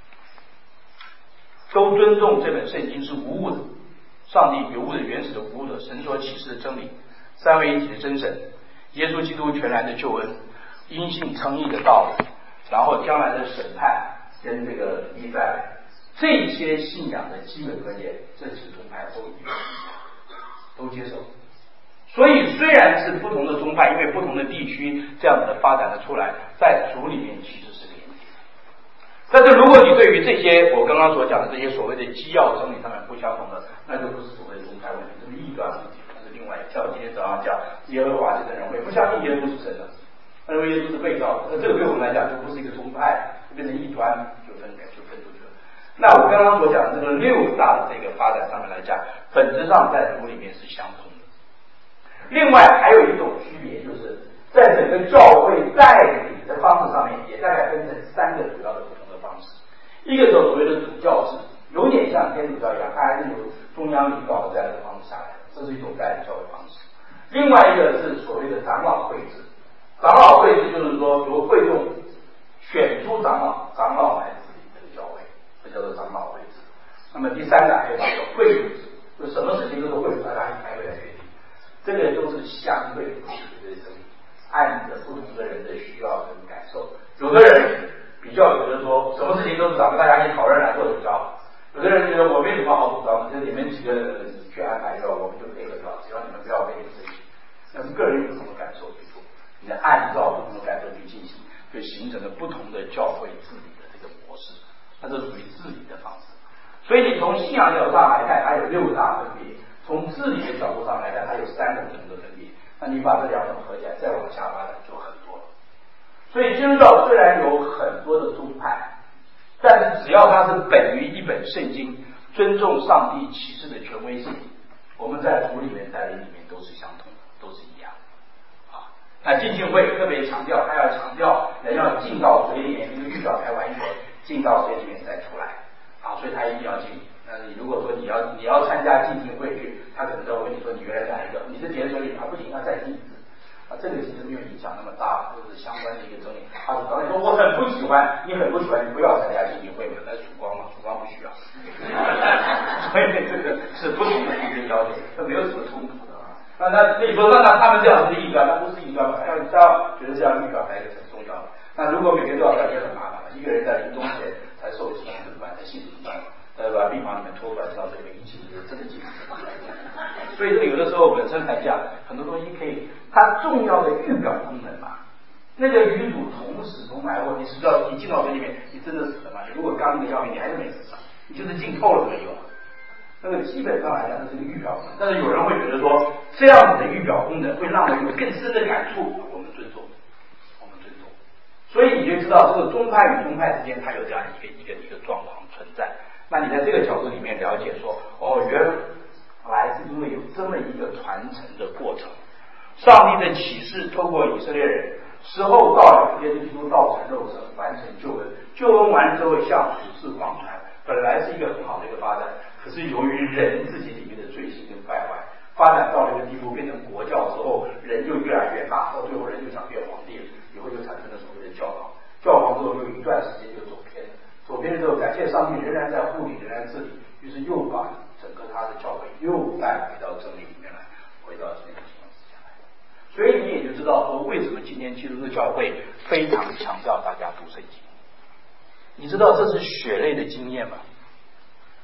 都尊重这本圣经是无误的，上帝有物的原始的无误的神所启示的真理，三位一体的真神，耶稣基督全然的救恩，因信称义的道理，然后将来的审判跟这个弥赛亚，这些信仰的基本观念，这几个宗派都都接受。所以虽然是不同的宗派，因为不同的地区这样子的发展的出来，在主里面其实是连接的。但是如果你对于这些我刚刚所讲的这些所谓的基要真理上面不相同的，那就不是所谓的宗派问题，这是异端问题，那是另外一。像我今天早上讲耶和华这个人会不相信耶稣是神的，他认为耶稣是被造的，那这个对我们来讲就不是一个宗派，就变成异端，就分就分出去了。那我刚刚所讲的这个六大的这个发展上面来讲，本质上在主里面是相同的。另外还有一种区别，就是在整个教会带领的方式上面，也大概分成三个主要的不同的方式。一个是所谓的主教制，有点像天主教一样，它还是由中央领导的这样的方式下来的，这是一种带领教会方式。另外一个是所谓的长老会制，长老会制就是说由会众选出长老，长老来治理这个教会，这叫做长老会制。那么第三个还有叫会主制，就什么事情都是会主大家一开会来决定。这个都是相对不绝对的真理，按着不同的人的需要跟感受。有的人比较觉得说，什么事情都是咱们大家一起讨论来做主张；有的人觉得我没什么好主张的，就你们几个人去安排掉，我们就配合掉，只要你们不要背离真理。那是个人有不同的感受去做，你按照不同的感受去进行，就形成了不同的教会治理的这个模式，那这属于治理的方式。所以你从信仰角度上来看，它有六大分别。从治理的角度上来看，它有三个不同的分别。那你把这两种合起来，再往下发展就很多了。所以基督教虽然有很多的宗派，但是只要它是本于一本圣经，尊重上帝启示的权威性，我们在主里面、带领里面都是相同的，都是一样的。啊，那浸信会特别强调，他要强调人要进到水里面，这个预表台完全进到水里面再出来。啊，所以他一定要进。那你如果说你要你要参加浸信会去，他可能在问你说你原来哪一个？你是点水里啊，不行，要再进一次。啊，这个其实没有影响那么大，就是相关的一个真理。啊，主刚才说我很不喜欢，你很不喜欢，你不要参加浸信会嘛，那曙光嘛，曙光不需要。所以这个是不同的一个要求，这没有什么冲突的啊。那那你说那那他们这样是异端，那不是异端嘛？要这样觉得这样预表还是很重要的。那如果每个人都要来，也很麻烦了。一个人在临终前才受洗怎么办？才信怎么办？呃，把病房里面拖出来，知道这个仪器是真的进。所以这个有的时候本身来讲，很多东西可以，它重要的预表功能嘛。那个与主同死同埋，或你死到你进到这里面，你真的死了吗？你如果刚一个要命，你还是没死上，你就是进透了没有。那个基本上来讲，这是个预表功能。但是有人会觉得说，这样子的预表功能会让人有更深的感触，我们尊重，我们尊重。所以你就知道，这个宗派与宗派之间，它有这样一个一个一个状况存在。那你在这个角度里面了解说，哦，原来是因为有这么一个传承的过程，上帝的启示透过以色列人，时候到了，耶稣基督道成肉身，完成救恩，救恩完之后向属世广传，本来是一个很好的一个发展，可是由于人自己里面的罪行跟败坏，发展到了一个地步，变成国教之后，人就越来越大，到最后人就想变皇帝了，以后就产生了所谓的教皇，教皇之后又一段时间就走偏了。左边的时候，感谢上帝仍然在护理，仍然治理，于是又把整个他的教会又带回到真理里面来，回到这个情况之下来。所以你也就知道说，为什么今天基督的教会非常强调大家读圣经。你知道这是血泪的经验吗？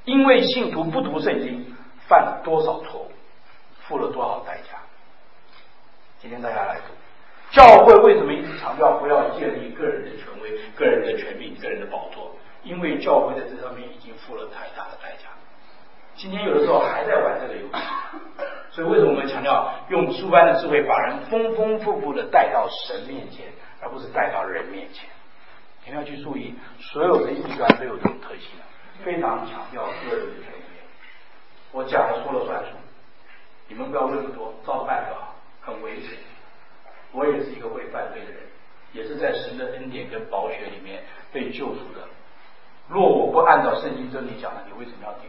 因为信徒不读圣经，犯了多少错误，付了多少代价。今天大家来读，教会为什么一直强调不要建立个人的权威、个人的权柄、个人的宝座？因为教会在这上面已经付了太大的代价。今天有的时候还在玩这个游戏，所以为什么我们强调用书般的智慧把人丰丰富富的带到神面前，而不是带到人面前？你们要去注意，所有的异端都有这种特性，非常强调个人的权威。我讲了说了算数，你们不要问那么多，照着办就好，很危险。我也是一个会犯罪的人，也是在神的恩典跟宝血里面被救赎的。若我不按照圣经真理讲的，你为什么要听？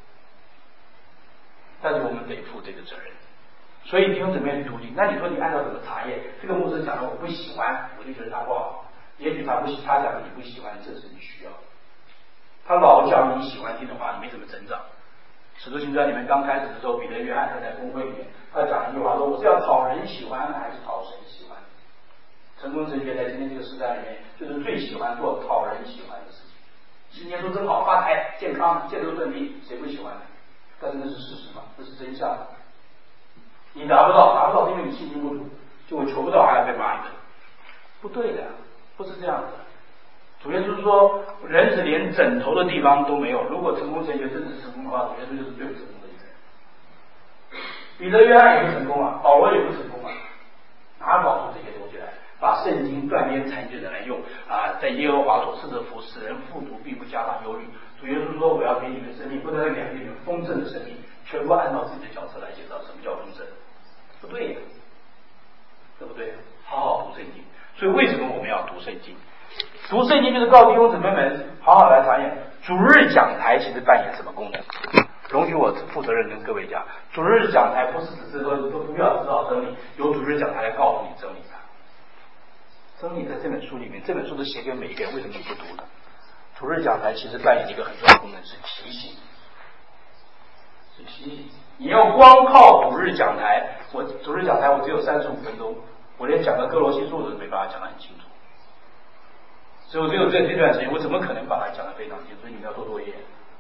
但是我们得负这个责任。所以弟兄姊妹去读经，那你说你按照怎么查验？这个牧师讲的我不喜欢，我就觉得他不好。也许他不喜，他讲的你不喜欢，这是你需要。他老讲你喜欢听的话，你没怎么成长。使徒行传里面刚开始的时候，彼得、约翰他在公会里面，他讲一句话说：“我是要讨人喜欢，还是讨神喜欢？”成功神学在今天这个时代里面，就是最喜欢做讨人喜欢的事情。新年说真好，发财、健康、健康顺利，谁不喜欢呢？但是那是事实嘛，这是真相。你拿不到，拿不到是因为你信心不足，就会求不到还要被骂一顿，不对的，不是这样的。主耶稣说，人子连枕头的地方都没有。如果成功神学真的是成功的话，主耶稣就是最成功的一个人。彼得、约翰也不成功啊，保罗也不成功啊，哪搞出这些东西来？把圣经断编残卷的来用啊，在耶和华所赐的福，使人富足，并不加上忧虑。主耶稣说：“我要给你们生命，不能给你们丰盛的生命，全部按照自己的角色来介绍什么叫丰盛，不对呀，对不对？好好读圣经。所以为什么我们要读圣经？读圣经就是告诉弟兄姊妹们，好好来查验。主日讲台其实扮演什么功能？容许我负责任跟各位讲，主日讲台不是只是说都不要知道真理，由主日讲台来告诉你真理的。真理在这本书里面，这本书都写给每一个人，为什么你不读呢？主日讲台其实扮演一个很重要的功能，是提醒，是提醒。你要光靠主日讲台，我主日讲台我只有三十五分钟，我连讲个哥罗西书都没办法讲得很清楚，所以我只有这这段时间，我怎么可能把它讲得非常清楚？所以你们要做作业。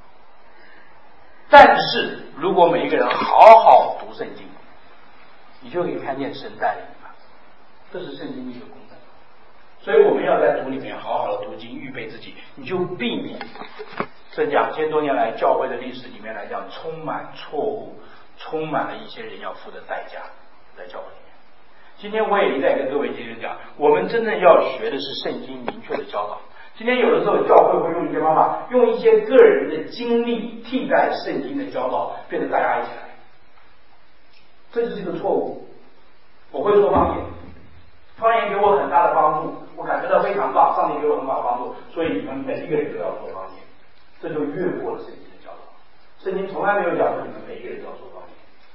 但是如果每一个人好好读圣经，你就可以看见神带领你，这是圣经的一个功能。所以我们要在主里面好好的读经，预备自己，你就避免这两千多年来教会的历史里面来讲，充满错误，充满了一些人要付的代价在教会里面。今天我也一再跟各位弟兄讲，我们真正要学的是圣经明确的教导。今天有的时候教会会用一些方法，用一些个人的经历替代圣经的教导，变得大家一起来，这就是一个错误。我会说方言，方言给我很大的帮助，我感觉到非常棒，上帝给我很好的帮助，所以你们每一个人都要说方言，这就越过了圣经的教导。圣经从来没有讲说你们每一个人都要说方言。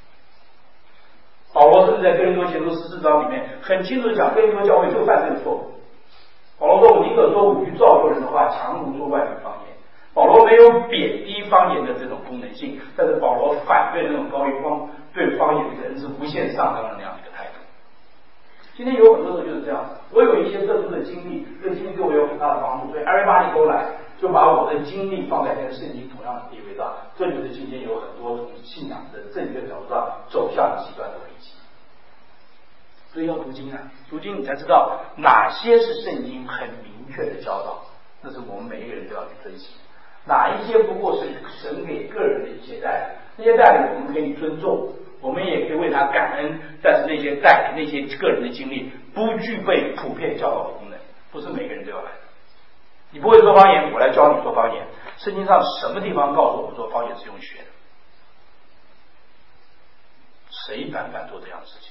保罗甚至在哥林多前书十四章里面很清楚讲，哥林多教会就犯这个错误。保罗说：“我宁可说五句造就人的话，强如说万语方言。”保罗没有贬低方言的这种功能性，但是保罗反对那种高于方对方言的人是无限上纲的那样的一个态度。今天有很多时候就是这样，我有一些特殊的经历，这个经历对我有很大的帮助，所以everybody都来，就把我的经历放在跟圣经同样的地位上，这就是今天有很多从信仰的正确角度上走向极端的危机。所以要读经啊，读经你才知道哪些是圣经很明确的教导，那是我们每一个人都要去珍惜。哪一些不过是神给个人的一些带领，那些带领我们可以尊重，我们也可以为他感恩，但是那些带领那些个人的经历不具备普遍教导的功能，不是每个人都要来的。你不会说方言，我来教你说方言。圣经上什么地方告诉我们说方言是用学的？谁敢敢做这样的事情？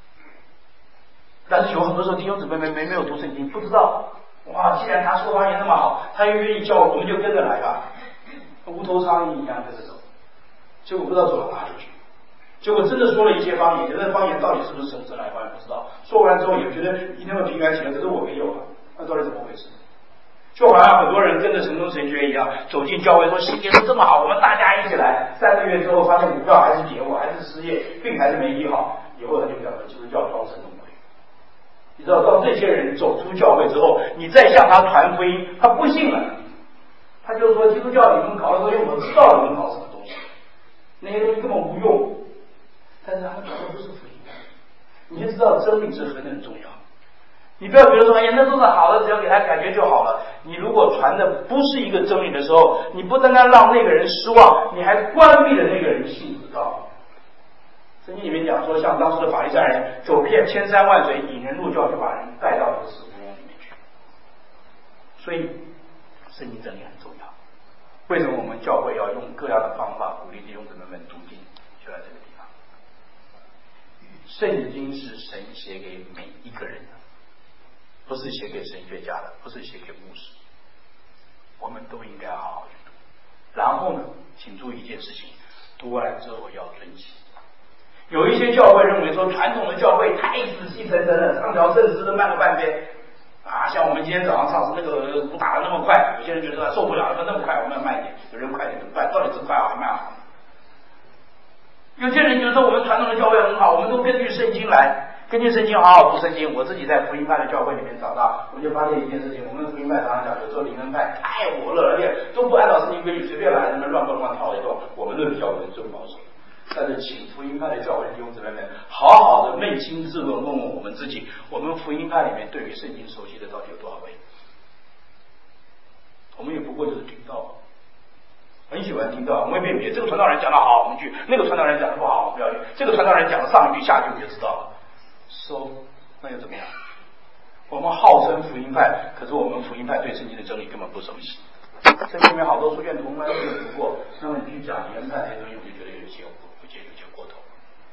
但是有很多时候弟兄姊妹没没没有读圣经，不知道。哇，既然他说方言那么好，他又愿意教我们就跟着来吧，无头苍蝇一样跟着走，结果不知道走到哪里去。结果真的说了一些方言，觉得方言到底是不是神神来方言不知道。说完之后也觉得一定会平安起来，可是我没有啊，那到底怎么回事？就好像很多人跟着成功神学一样，走进教会说新耶稣这么好，我们大家一起来。三个月之后发现股票还是跌，我还是失业，病还是没医好，以后他就讲说基督教装神弄鬼。你知道，当这些人走出教会之后，你再向他传福音，他不信了。他就说基督教你们搞的时候，因为我知道你们搞你就知道真理是何等重要。你不要觉得说，哎呀，那都是好的，只要给他感觉就好了。你如果传的不是一个真理的时候，你不单单让那个人失望，你还关闭了那个人幸福的道路。圣经里面讲说，像当时的法利赛人走遍千山万水，引人入教，就把人带到这个死胡同里面去。所以，圣经真理很重要。为什么我们教会要用各样的方法鼓励弟兄姊妹们读经？就在这个地方。圣经是神写给每一个人的，不是写给神学家的，不是写给牧师。我们都应该好好去读。然后呢，请注意一件事情，读完之后要遵行。有一些教会认为说，传统的教会太死气沉沉了，唱条圣诗都慢了半拍啊，像我们今天早上唱诗那个鼓打的那么快，有些人觉得受不了，那么快，我们要慢一点，有人快点就快，到底是快好还慢好？有些人觉得说我们传统的教会很好，我们都根据圣经来，根据圣经好好读圣经。我自己在福音派的教会里面长大，我就发现一件事情，我们福音派常常讲，有时候灵恩派太火热了，而且都不按照圣经规矩，随便来那么乱蹦乱跳一通。我们论教会真保守。但是请福音派的教会弟兄姊妹们好好的扪心自问，问问我们自己，我们福音派里面对于圣经熟悉的到底有多少位？我们也不过就是听到，很喜欢听到，我们会辨别这个传道人讲的好，我们去；那个传道人讲的不好，我们不要去。这个传道人讲的上一句下句我们就知道了。So， 那又怎么样？我们号称福音派，可是我们福音派对圣经的真理根本不熟悉。圣经里面好多书卷图我们都没有读过，那么你去讲灵恩派这些东西，我就觉得有些不解，有些过头。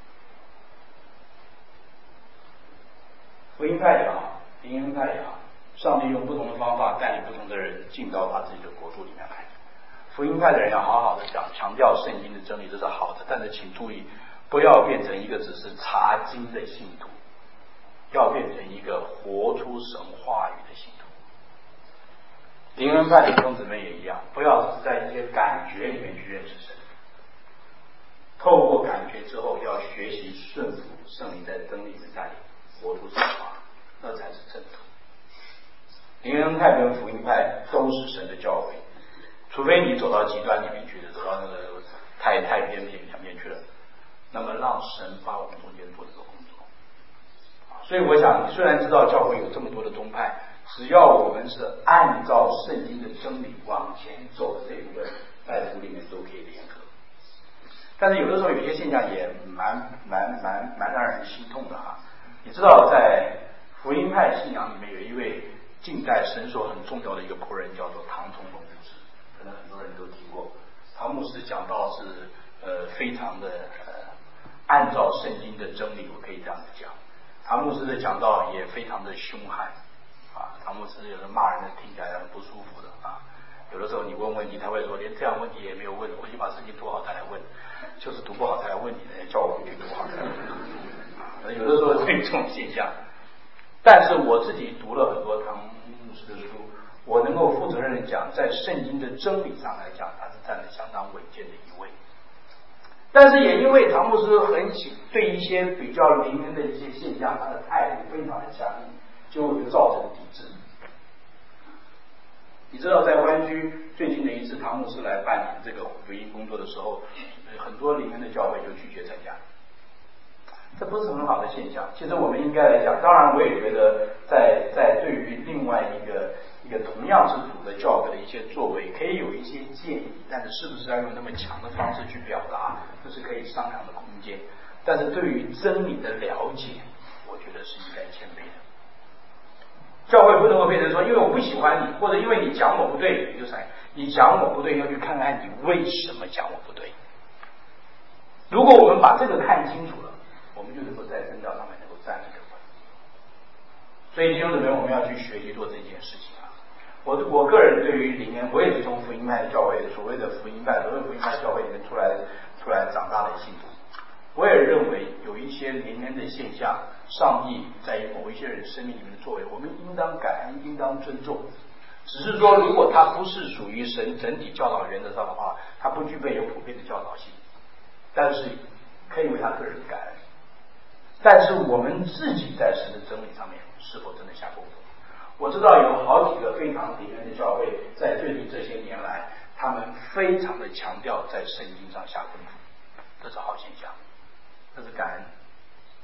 福音派也好，灵恩派也好，上帝用不同的方法带领不同的人进到他自己的国度里面来。福音派的人要好好的讲，强调圣经的真理，这是好的，但是请注意，不要变成一个只是查经的信徒，要变成一个活出神话语的信徒。灵恩派的弟兄姊妹也一样，不要只在一些感觉里面去认识神，透过感觉之后，要学习顺服圣灵在真理的带领，活出神话，那才是正途。灵恩派跟福音派都是神的教诲，除非你走到极端里面去了，走到那个太太偏僻两边去了，那么让神把我们中间做这个工作。所以我想，虽然知道教会有这么多的宗派，只要我们是按照圣经的真理往前走的这一部分，在主里面都可以联合。但是有的时候有些现象也蛮蛮蛮蛮让人心痛的哈。你知道，在福音派信仰里面有一位近代神所很重要的一个仆人，叫做唐崇荣牧师，可能很多人都听过。唐牧师讲道是呃非常的呃按照圣经的真理，我可以这样子讲。唐牧师的讲道也非常的凶悍啊，唐牧师有的骂人的听起来很不舒服的啊。有的时候你问问题，他会说连这样问题也没有问，回去把圣经读好再来问，就是读不好才来问你的，叫我回去读好。有的时候会有这种现象，但是我自己读了很多唐牧师的书，我能够负责任的讲，在圣经的真理上来讲，他是站得相当稳健的一位。但是也因为唐牧师很喜对一些比较灵恩的一些现象，他的态度非常的强硬，就会造成抵制。你知道，在湾区最近的一次唐牧师来办理这个福音工作的时候，很多灵恩的教会就拒绝参加，这不是很好的现象。其实我们应该来讲，当然我也觉得在在对于另外一个一个同样是主的教会的一些作为，可以有一些建议，但是是不是要用那么强的方式去表达，这是可以商量的空间。但是对于真理的了解，我觉得是应该谦卑的。教会不能够变成说，因为我不喜欢你，或者因为你讲我不对，你就才你讲我不对，要去看看你为什么讲我不对。如果我们把这个看清楚了，我们就能够在真道上面能够站得更稳。所以弟兄姊妹，我们要去学习做这件事情啊。我我个人对于灵恩，我也是从福音派的教会，所谓的福音派，所谓福音派教会里面出来出来长大的信徒。我也认为有一些灵恩的现象，上帝在于某一些人生命里面的作为，我们应当感恩，应当尊重。只是说，如果它不是属于神整体教导原则上的话，它不具备有普遍的教导性。但是可以为他个人感恩。但是我们自己在神的真理上面是否真的下功夫？我知道有好几个非常灵恩的教会，在最近这些年来，他们非常的强调在圣经上下功夫，这是好现象，这是感恩。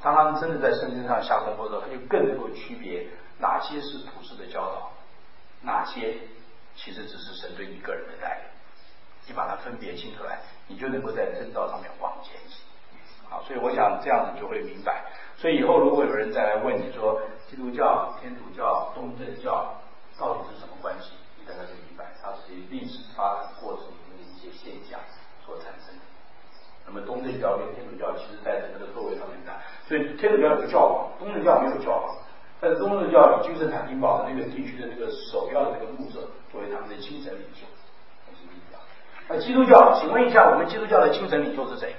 当他们真的在圣经上下功夫的时候，他就更能够区别哪些是普世的教导，哪些其实只是神对你个人的带领。你把它分别清楚来，你就能够在正道上面往前行。好，所以我想这样子就会明白。所以以后如果有人再来问你说基督教、天主教、东正教到底是什么关系，你大概就明白，它是历史发展过程里面的一些现象所产生的。那么东正教跟天主教其实在整个的座位上面看，所以天主教有教皇，东正教没有教皇，但是东正教以君士坦丁堡的那个地区的这个首要的这个牧者作为他们的精神领袖。那基督教，请问一下，我们基督教的精神领袖是谁？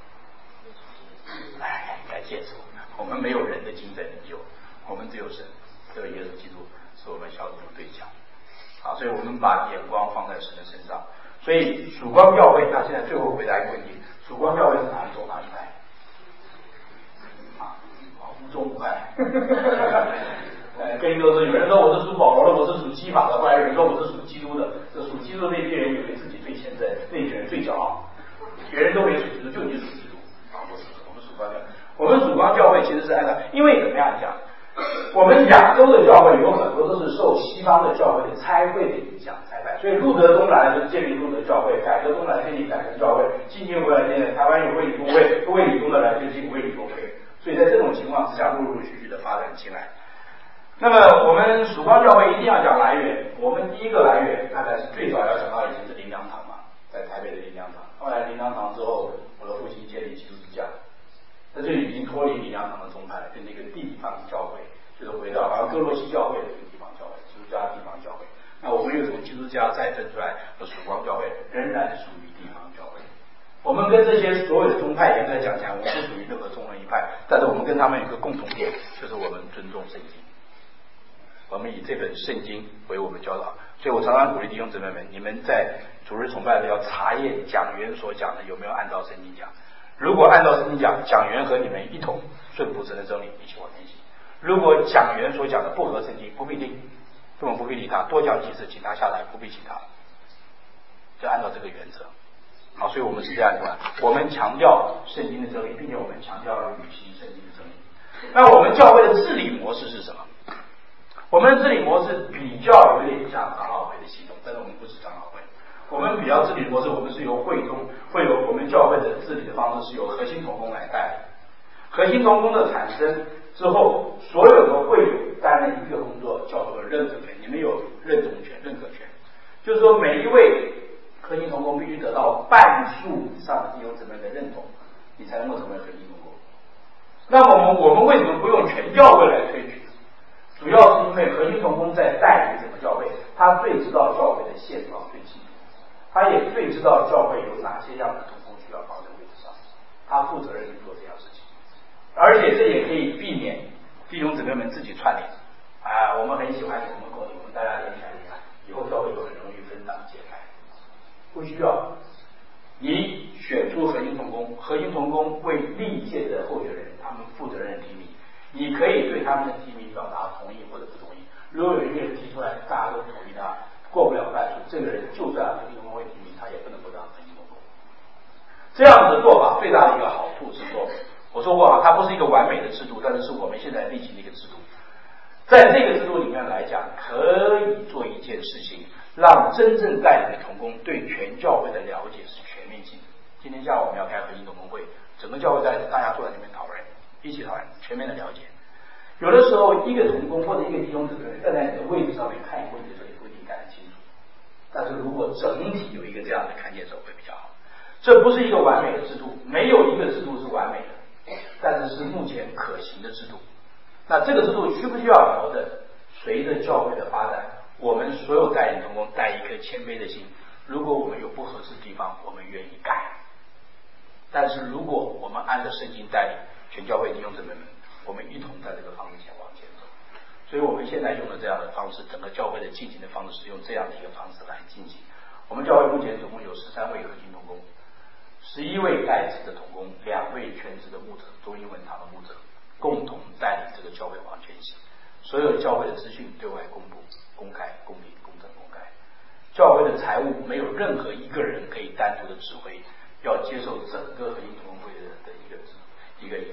哎，应该接受，我们没有人的精神领袖，我们只有神，只有耶稣基督是我们效忠的对象。好，所以我们把眼光放在神的身上。所以曙光教会，那现在最后回答一个问题：曙光教会是哪一种哪一派？啊，无宗无派。呃，跟你说是有人说我是属保罗的，我是属基法的，后来有人说我是属基督的。这属基督那批人以为自己最现在，那批人最骄傲，别人都没属基督，就你属基督啊！不是，我们属光教，我们属光教会其实是按照，因为怎么样讲，我们亚洲的教会有很多都是受西方的教会的差会的影响才来，所以路德宗来就是建立路德教会，改革宗来建立改革教会，新经会来建立台湾有卫理公会，卫理宗的来就进卫理公会，所以在这种情况之下，陆陆续续的发展起来。那么我们曙光教会一定要讲来源，我们第一个来源大概是最早要讲到以前是灵粮堂嘛，在台北的灵粮堂，后来灵粮堂之后，我的父亲建立基督之家，那就已经脱离灵粮堂的宗派，跟那个地方教会，就是回到好像哥罗西教会的地方教会，基督家地方教会。那我们又从基督家再分出来的曙光教会，仍然属于地方教会。我们跟这些所有的宗派严格讲起来，我们不属于任何宗论一派，但是我们跟他们有一个共同点，就是我们尊重圣经。我们以这本圣经为我们教导，所以我常常鼓励弟兄姊妹们，你们在主日崇拜的要查验讲员所讲的有没有按照圣经讲。如果按照圣经讲，讲员和你们一同顺服神的真理，一起往前行。如果讲员所讲的不合圣经，不必听，根本不必理他，多讲几次，请他下来，不必请他，就按照这个原则。好，所以我们是这样的，我们强调圣经的真理，并且我们强调履行圣经的真理。那我们教会的治理模式是什么？我们的治理模式比较有点像长老会的系统，但是我们不是长老会。我们比较治理模式，我们是由会中会有我们教会的治理的方式是由核心同工来带。核心同工的产生之后，所有的会友担任一个工作，叫做认可权。你们有认同权、认可权，就是说每一位核心同工必须得到半数以上的弟兄姊妹的认同，你才能够成为核心同工。那么我们我们为什么不用全教会来推举？主要是因为核心同工在带领整个教会，他最知道教会的现状最清楚，他也最知道教会有哪些样的同工需要放在位置上，他负责任去做这样事情，而且这也可以避免弟兄姊妹们自己串联啊，我们很喜欢你，我们共你，我们大家联起来，以后教会就很容易分党解开，不需要。你选出核心同工，核心同工为历届的候选人，他们负责任提名。你可以对他们的提名表达同意或者不同意。如果有一个人提出来，大家都同意他，过不了半数，这个人就算核心同工会提名，他也不能不当核心同工。这样子的做法最大的一个好处是说，我说过啊，它不是一个完美的制度，但是是我们现在立行的一个制度。在这个制度里面来讲，可以做一件事情，让真正带领的同工对全教会的了解是全面性的。今天下午我们要开核心同工会，整个教会在大家坐在那边讨论。一起讨论，全面的了解。有的时候，一个同工或者一个弟兄姊妹站在你的位置上面看一个问题的时候，也不一定看得清楚。但是如果整体有一个这样的看见的时候，会比较好。这不是一个完美的制度，没有一个制度是完美的，但是是目前可行的制度。那这个制度需不需要调整？随着教会的发展，我们所有带领同工带一颗谦卑的心。如果我们有不合适的地方，我们愿意改。但是如果我们按照圣经带领，全教会弟兄姊妹们，我们一同在这个方向前往前走。所以我们现在用的这样的方式，整个教会的进行的方式是用这样的一个方式来进行。我们教会目前总共有十三位核心同工，十一位代职的同工，两位全职的牧者，中英文堂的牧者，共同带领这个教会往前行。所有教会的资讯对外公布、公开、公平、公正、公开。教会的财务没有任何一个人可以单独的指挥，要接受整个核心同工会的一个一个一个节制。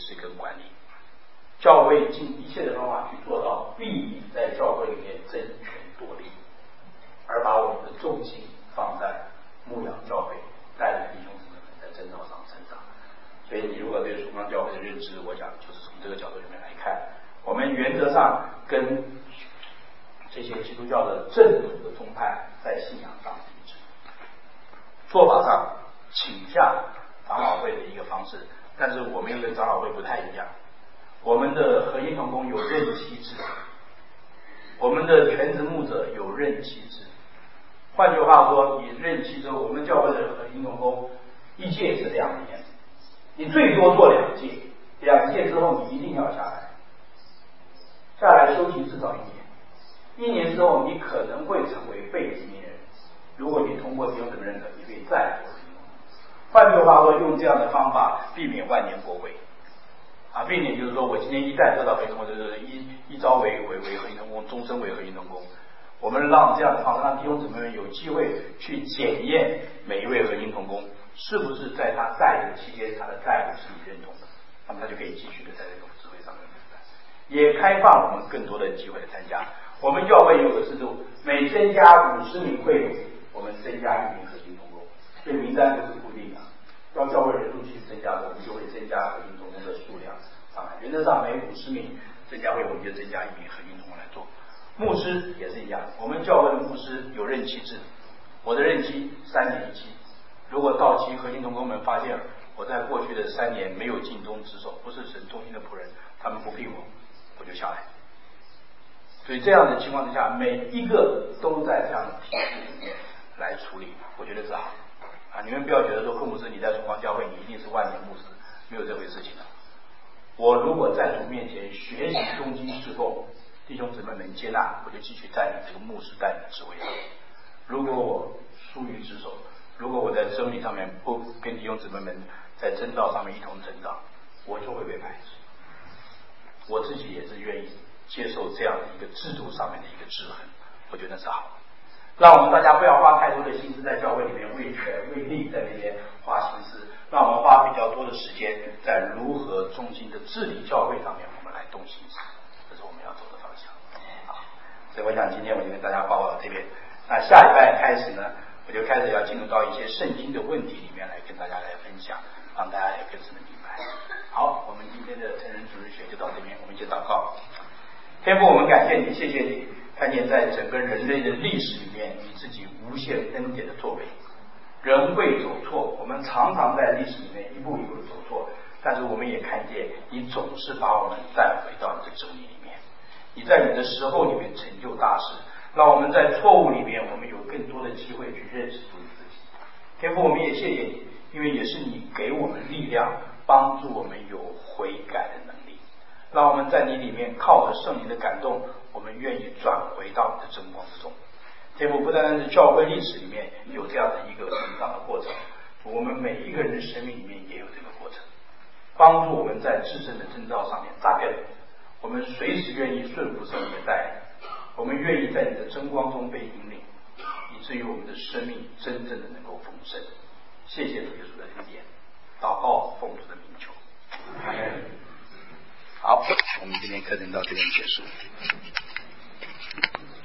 持跟管理。教会尽一切的方法去做到避免在教会里面争权夺利，而把我们的重心放在牧养教会，带领弟兄姊妹们在真道上成长。所以你如果对崇光教会的认知，我讲就是从这个角度里面来看，我们原则上跟这些基督教的正统的宗派在信仰上一致，做法上倾向长老会的一个方式，但是我们又跟长老会不太一样。我们的合一同工有任期制，我们的全职牧者有任期制。换句话说，你任期之后，我们教会的合一同工一届是两年，你最多做两届，两届之后你一定要下来，下来休息至少一年。一年之后，你可能会成为被提名人。如果你通过弟兄姊妹认可，你可以再做。换句话说，用这样的方法避免万年国会啊，避免就是说我今天一旦得到合一同工，就是一一朝为为为合一同工，终身为合一同工。我们让这样的方式，让弟兄姊妹们有机会去检验每一位合一同工是不是在他在的期间，他的在务是你认同的，那么他就可以继续的在这种职位上面负担，也开放我们更多的机会来参加。我们教会有个制度，每增加五十名会友，我们增加一名合一同工，所以名单不是固定的。当教会人数去增加，我们就会增加合一同工的数量上来。原则上每五十名增加会，我们就增加一名合一同工来做。牧师也是一样，我们教会的牧师有任期制，我的任期三年一期。如果到期合一同工们发现我在过去的三年没有尽忠职守，不是神忠心的仆人，他们不聘我，我就下来。所以这样的情况之下，每一个都在这样的体制里面来处理，我觉得是好啊。你们不要觉得说柯牧师你在崇光教会你一定是万年牧师，没有这回事情的。我如果在主面前学习忠心侍奉，弟兄姊妹能接纳，我就继续带领这个牧师带领的职位上。如果我疏于职守，如果我在真理上面不跟弟兄姊妹们在真道上面一同成长，我就会被排斥。我自己也是愿意接受这样的一个制度上面的一个制衡，我觉得是好。让我们大家不要花太多的心思在教会里面为权为利在那边花心思，让我们花比较多的时间在如何忠心的治理教会上面，我们来动心思，这是我们要走的方向。好，所以我想今天我就跟大家报告到这边。那下礼拜开始呢，我就开始要进入到一些圣经的问题里面来跟大家来分享，让大家也更深的明白。好，我们今天的成人主日学就到这边，我们一起祷告。天父，我们感谢你，谢谢你，看见在整个人类的历史里面，你自己无限恩典的作为。人会走错，我们常常在历史里面一步一步的走错，但是我们也看见你总是把我们带回到你的真理里面。你在你的时候里面成就大事，让我们在错误里面，我们有更多的机会去认识主你自己。天父，我们也谢谢你，因为也是你给我们力量，帮助我们有悔改的能力，让我们在你里面靠着圣灵的感动，我们愿意转回到你的真光之中。天父，不单单是教会历史里面有这样的一个成长的过程，我们每一个人的生命里面也有这个过程，帮助我们在自身的征兆上面扎根，我们随时愿意顺服圣灵的带领，我们愿意在你的真光中被引领，以至于我们的生命真正的能够丰盛。谢谢主耶稣的恩典，祷告奉主的名求，阿门。好，我们今天课程到这边结束。